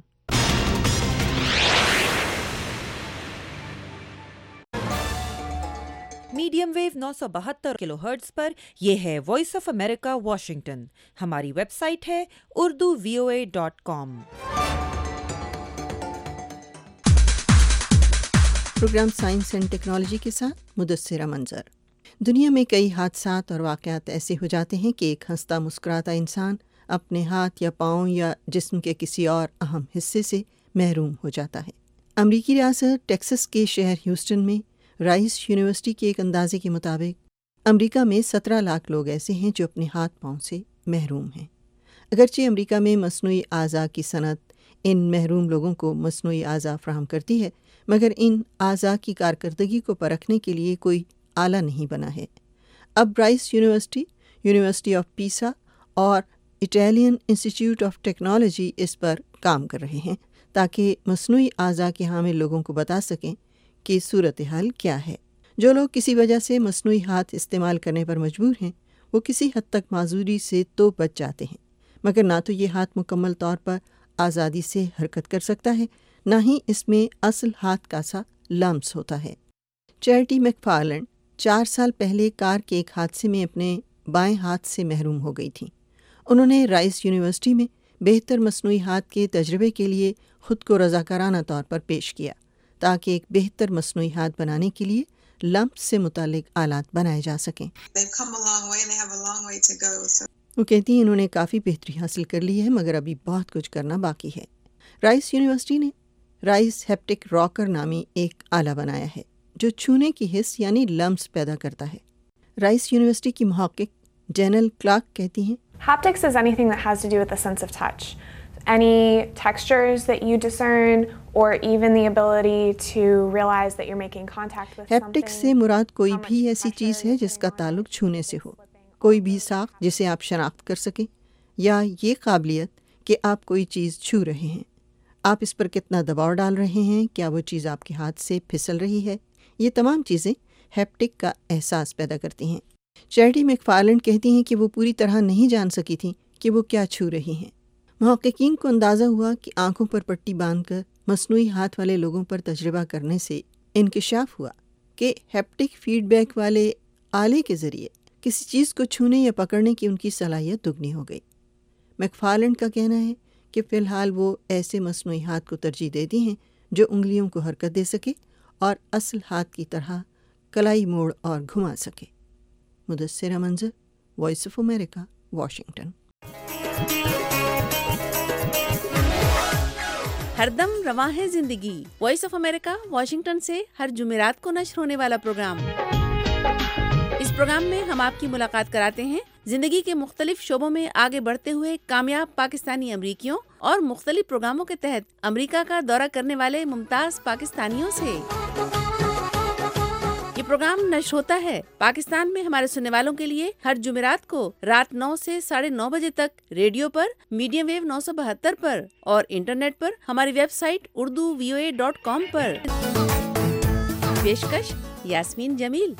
Medium wave नौ सौ बहत्तर किलोहर्ट्ज़ पर यह है वॉइस ऑफ अमेरिका वाशिंगटन। हमारी वेबसाइट है Urdu V O A dot com. Program science and technology के साथ मुदस्सिरा मंजर। दुनिया में कई हादसात और वाक़यात ऐसे हो जाते हैं कि एक हंसता मुस्कुराता इंसान अपने हाथ या पाँव या जिस्म के किसी और अहम हिस्से से महरूम हो जाता है। अमरीकी रियासत टेक्सास के शहर ह्यूस्टन में राइस यूनिवर्सिटी के एक अंदाजे के मुताबिक अमेरिका में सत्रह लाख लोग ऐसे हैं जो अपने हाथ पाँव से महरूम हैं। अगरचे अमेरिका में मसनूई आज़ा की सनत इन महरूम लोगों को मसनूई आज़ा फ्राहम करती है, मगर इन आज़ा की कारकर्दगी को परखने के लिए कोई आला नहीं बना है। अब rice university, university of Pisa और इटालियन इंस्टीट्यूट ऑफ टेक्नोलॉजी इस पर काम कर रहे हैं ताकि मसनूई आज़ा के हामिल लोगों को बता सकें कि सूरत हाल क्या है। जो लोग किसी वजह से मसनूई हाथ इस्तेमाल करने पर मजबूर हैं, वो किसी हद तक माजूरी से तो बच जाते हैं, मगर ना तो ये हाथ मुकम्मल तौर पर आज़ादी से हरकत कर सकता है, ना ही इसमें असल हाथ का सा लम्स होता है। चैरिटी मैकफार्लैंड चार साल पहले कार के एक हादसे में अपने बाएं हाथ से महरूम हो गई थी। उन्होंने राइस यूनिवर्सिटी में बेहतर मसनूई हाथ के तजर्बे के लिए ख़ुद को रज़ाकाराना तौर पर पेश किया ताकि एक बेहतर मसनूई हाथ बनाने के लिए लम्प से मुतालिक आलात बनाए जा सकें। वो कहती हैं इन्होंने काफ़ी बेहतरी हासिल कर ली है, मगर अभी बहुत कुछ करना बाकी है। राइस यूनिवर्सिटी ने राइस हैप्टिक रॉकर नामी एक आला बनाया है जो छूने की हिस्स यानी लम्प्स पैदा करता है। राइस यूनिवर्सिटी की मुहक्किक जेनल क्लार्क कहती हैं, Haptics is anything that has to do with the sense of touch. Any textures that you discern or even the ability to realize that you're making contact with something. Haptics से मुराद कोई भी ऐसी चीज़ है जिसका ताल्लुक छूने से हो, कोई भी साख्त जिसे आप शनाख्त कर सकें, या ये काबिलियत कि आप कोई चीज़ छू रहे हैं, आप इस पर कितना दबाव डाल रहे हैं, क्या वो चीज़ आपके हाथ से फिसल रही है। ये तमाम चीज़ें हैप्टिक का एहसास पैदा करती हैं। चैरिटी मैकफार्लैंड कहती हैं कि वो पूरी तरह नहीं जान सकी थी कि वो क्या छू रही हैं। मुहक्किकीन को अंदाज़ा हुआ कि आंखों पर पट्टी बांधकर मसनूई हाथ वाले लोगों पर तजर्बा करने से इंकशाफ हुआ कि हैप्टिक फीडबैक वाले आले के ज़रिए किसी चीज़ को छूने या पकड़ने की उनकी सलाहियत दुगनी हो गई। मैकफार्लैंड का कहना है कि फ़िलहाल वो ऐसे मसनूई हाथ को तरजीह देती हैं जो उंगलियों को हरकत दे सके और असल हाथ की तरह कलाई मोड़ और घुमा सके। मुदस्सिरा Manzar, voice of America, Washington. हरदम रवां है जिंदगी, वॉइस ऑफ अमेरिका वाशिंगटन से हर जुमेरात को नश्र होने वाला प्रोग्राम। इस प्रोग्राम में हम आपकी मुलाकात कराते हैं जिंदगी के मुख्तलिफ शोबों में आगे बढ़ते हुए कामयाब पाकिस्तानी अमरीकियों और मुख्तलिफ प्रोग्रामों के तहत अमरीका का दौरा करने वाले मुमताज़ पाकिस्तानियों से। ये प्रोग्राम नश्र होता है पाकिस्तान में हमारे सुनने वालों के लिए हर जुमेरात को रात नौ से साढ़े नौ बजे तक रेडियो पर, मीडियम वेव नौ सौ बहत्तर पर और इंटरनेट पर हमारी website Urdu V O A dot com पर। पेशकश यास्मीन जमील।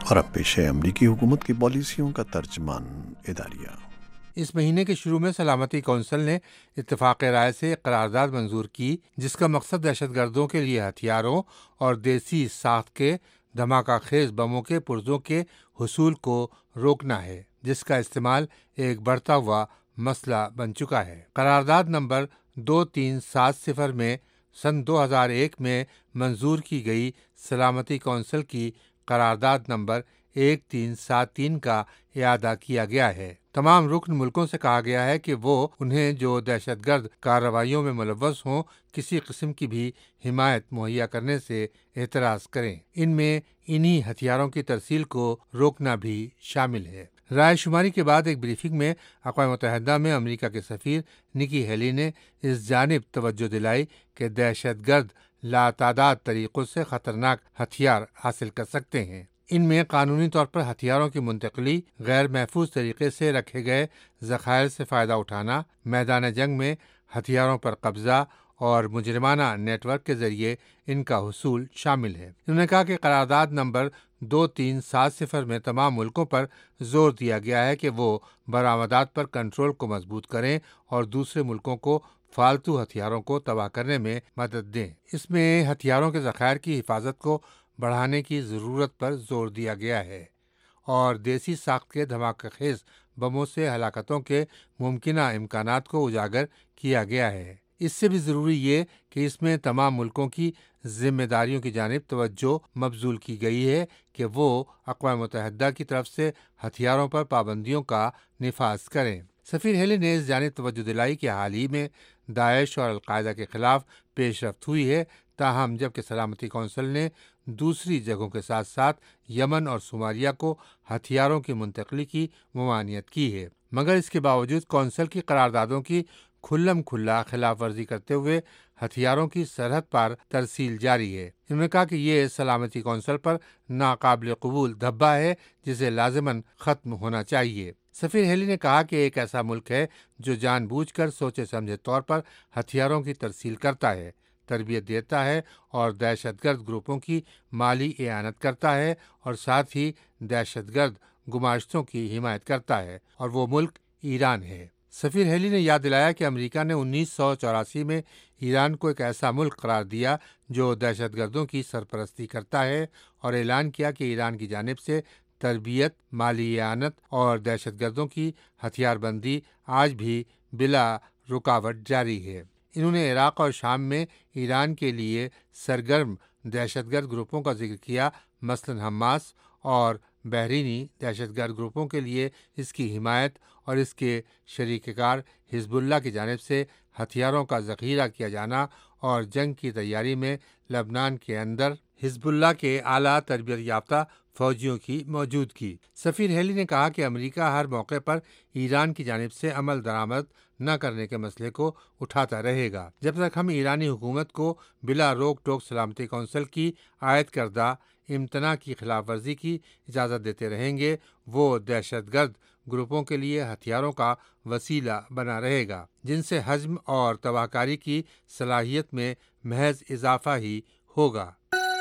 اور اب پیش ہے امریکی حکومت کی پالیسیوں کا ترجمان اداریہ۔ اس مہینے کے شروع میں سلامتی کونسل نے اتفاق رائے سے ایک قرارداد منظور کی جس کا مقصد دہشت گردوں کے لیے ہتھیاروں اور دیسی ساخت کے دھماکہ خیز بموں کے پرزوں کے حصول کو روکنا ہے، جس کا استعمال ایک بڑھتا ہوا مسئلہ بن چکا ہے۔ قرارداد نمبر دو تین سات صفر میں سن دو ہزار ایک میں منظور کی گئی سلامتی کونسل کی قرارداد نمبر ایک تین سات تین کا اعادہ کیا گیا ہے۔ تمام رکن ملکوں سے کہا گیا ہے کہ وہ انہیں جو دہشت گرد کارروائیوں میں ملوث ہوں کسی قسم کی بھی حمایت مہیا کرنے سے اعتراض کریں۔ ان میں انہی ہتھیاروں کی ترسیل کو روکنا بھی شامل ہے۔ رائے شماری کے بعد ایک بریفنگ میں اقوام متحدہ میں امریکہ کے سفیر نکی ہیلی نے اس جانب توجہ دلائی کہ دہشت گرد لاتعداد طریقوں سے خطرناک ہتھیار حاصل کر سکتے ہیں۔ ان میں قانونی طور پر ہتھیاروں کی منتقلی، غیر محفوظ طریقے سے رکھے گئے ذخائر سے فائدہ اٹھانا، میدان جنگ میں ہتھیاروں پر قبضہ اور مجرمانہ نیٹ ورک کے ذریعے ان کا حصول شامل ہے۔ انہوں نے کہا کہ قرارداد نمبر دو تین سات صفر میں تمام ملکوں پر زور دیا گیا ہے کہ وہ برآمدات پر کنٹرول کو مضبوط کریں اور دوسرے ملکوں کو فالتو ہتھیاروں کو تباہ کرنے میں مدد دیں۔ اس میں ہتھیاروں کے ذخائر کی حفاظت کو بڑھانے کی ضرورت پر زور دیا گیا ہے اور دیسی ساخت کے دھماکہ خیز بموں سے ہلاکتوں کے ممکنہ امکانات کو اجاگر کیا گیا ہے۔ اس سے بھی ضروری یہ کہ اس میں تمام ملکوں کی ذمہ داریوں کی جانب توجہ مبذول کی گئی ہے کہ وہ اقوام متحدہ کی طرف سے ہتھیاروں پر پابندیوں کا نفاذ کریں۔ سفیر ہیلی نے اس جانب توجہ دلائی کہ حال ہی میں داعش اور القاعدہ کے خلاف پیش رفت ہوئی ہے، تاہم جبکہ سلامتی کونسل نے دوسری جگہوں کے ساتھ ساتھ یمن اور صومالیہ کو ہتھیاروں کی منتقلی کی ممانعت کی ہے، مگر اس کے باوجود کونسل کی قراردادوں کی کھلم کھلا خلاف ورزی کرتے ہوئے ہتھیاروں کی سرحد پر ترسیل جاری ہے۔ انہوں نے کہا کہ یہ سلامتی کونسل پر ناقابل قبول دھبا ہے جسے لازماً ختم ہونا چاہیے۔ سفیر ہیلی نے کہا کہ ایک ایسا ملک ہے جو جان بوجھ کر سوچے سمجھے طور پر ہتھیاروں کی ترسیل کرتا ہے، تربیت دیتا ہے اور دہشت گرد گروپوں کی مالی اعانت کرتا ہے اور ساتھ ہی دہشت گرد گماشتوں کی حمایت کرتا ہے، اور وہ ملک ایران ہے۔ سفیر ہیلی نے یاد دلایا کہ امریکہ نے انیس سو چوراسی میں ایران کو ایک ایسا ملک قرار دیا جو دہشت گردوں کی سرپرستی کرتا ہے اور اعلان کیا کہ ایران کی جانب سے تربیت، مالی اعانت اور دہشت گردوں کی ہتھیار بندی آج بھی بلا رکاوٹ جاری ہے۔ انہوں نے عراق اور شام میں ایران کے لیے سرگرم دہشت گرد گروپوں کا ذکر کیا، مثلاً حماس، اور بحرینی دہشت گرد گروپوں کے لیے اس کی حمایت اور اس کے شریک کار حزب اللہ کی جانب سے ہتھیاروں کا ذخیرہ کیا جانا اور جنگ کی تیاری میں لبنان کے اندر حزب اللہ کے اعلیٰ تربیت یافتہ فوجیوں کی موجودگی۔ سفیر ہیلی نے کہا کہ امریکہ ہر موقع پر ایران کی جانب سے عمل درآمد نہ کرنے کے مسئلے کو اٹھاتا رہے گا۔ جب تک ہم ایرانی حکومت کو بلا روک ٹوک سلامتی کونسل کی عائد کردہ امتناع کی خلاف ورزی کی اجازت دیتے رہیں گے، وہ دہشت گرد گروپوں کے لیے ہتھیاروں کا وسیلہ بنا رہے گا، جن سے حجم اور تباہ کاری کی صلاحیت میں محض اضافہ ہی ہوگا۔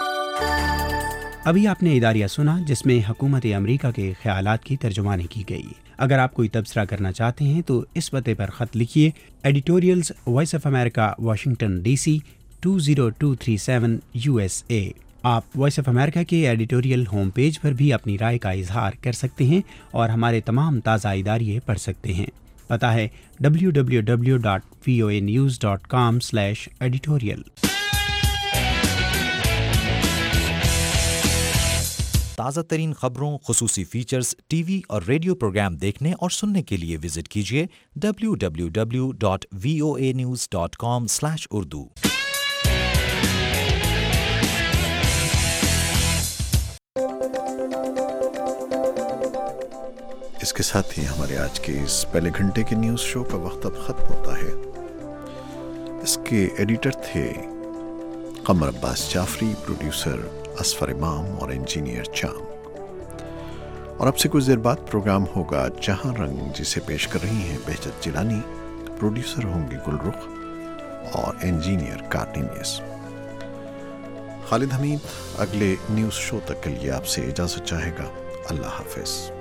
ابھی آپ نے اداریہ سنا جس میں حکومت امریکہ کے خیالات کی ترجمانی کی گئی۔ اگر آپ کوئی تبصرہ کرنا چاہتے ہیں تو اس پتے پر خط لکھیے، editorials voice of America Washington D C two zero two three seven U S A. آپ وائس آف امریکہ کے ایڈیٹوریل ہوم پیج پر بھی اپنی رائے کا اظہار کر سکتے ہیں اور ہمارے تمام تازہ اداریے پڑھ سکتے ہیں۔ پتہ ہے W W W dot V O A news dot com slash editorial. تازہ ترین خبروں، خصوصی فیچرز، ٹی وی اور ریڈیو پروگرام دیکھنے اور سننے کے لیے وزٹ کیجیے W W W dot V O A news dot com slash Urdu. اس کے ساتھ ہی ہمارے آج کے اس پہلے گھنٹے کے نیوز شو کا وقت اب ختم ہوتا ہے۔ اس کے ایڈیٹر تھے قمر عباس جعفری، پروڈیوسر اسفر امام اور انجینئر چاند۔ اور اب سے کچھ دیر بعد پروگرام ہوگا جہاں رنگ، جسے پیش کر رہی ہیں بہجت جیلانی، پروڈیوسر ہوں گے گل رخ اور انجینئر کارنینیس۔ خالد حمید اگلے نیوز شو تک کے لیے آپ سے اجازت چاہے گا. اللہ حافظ.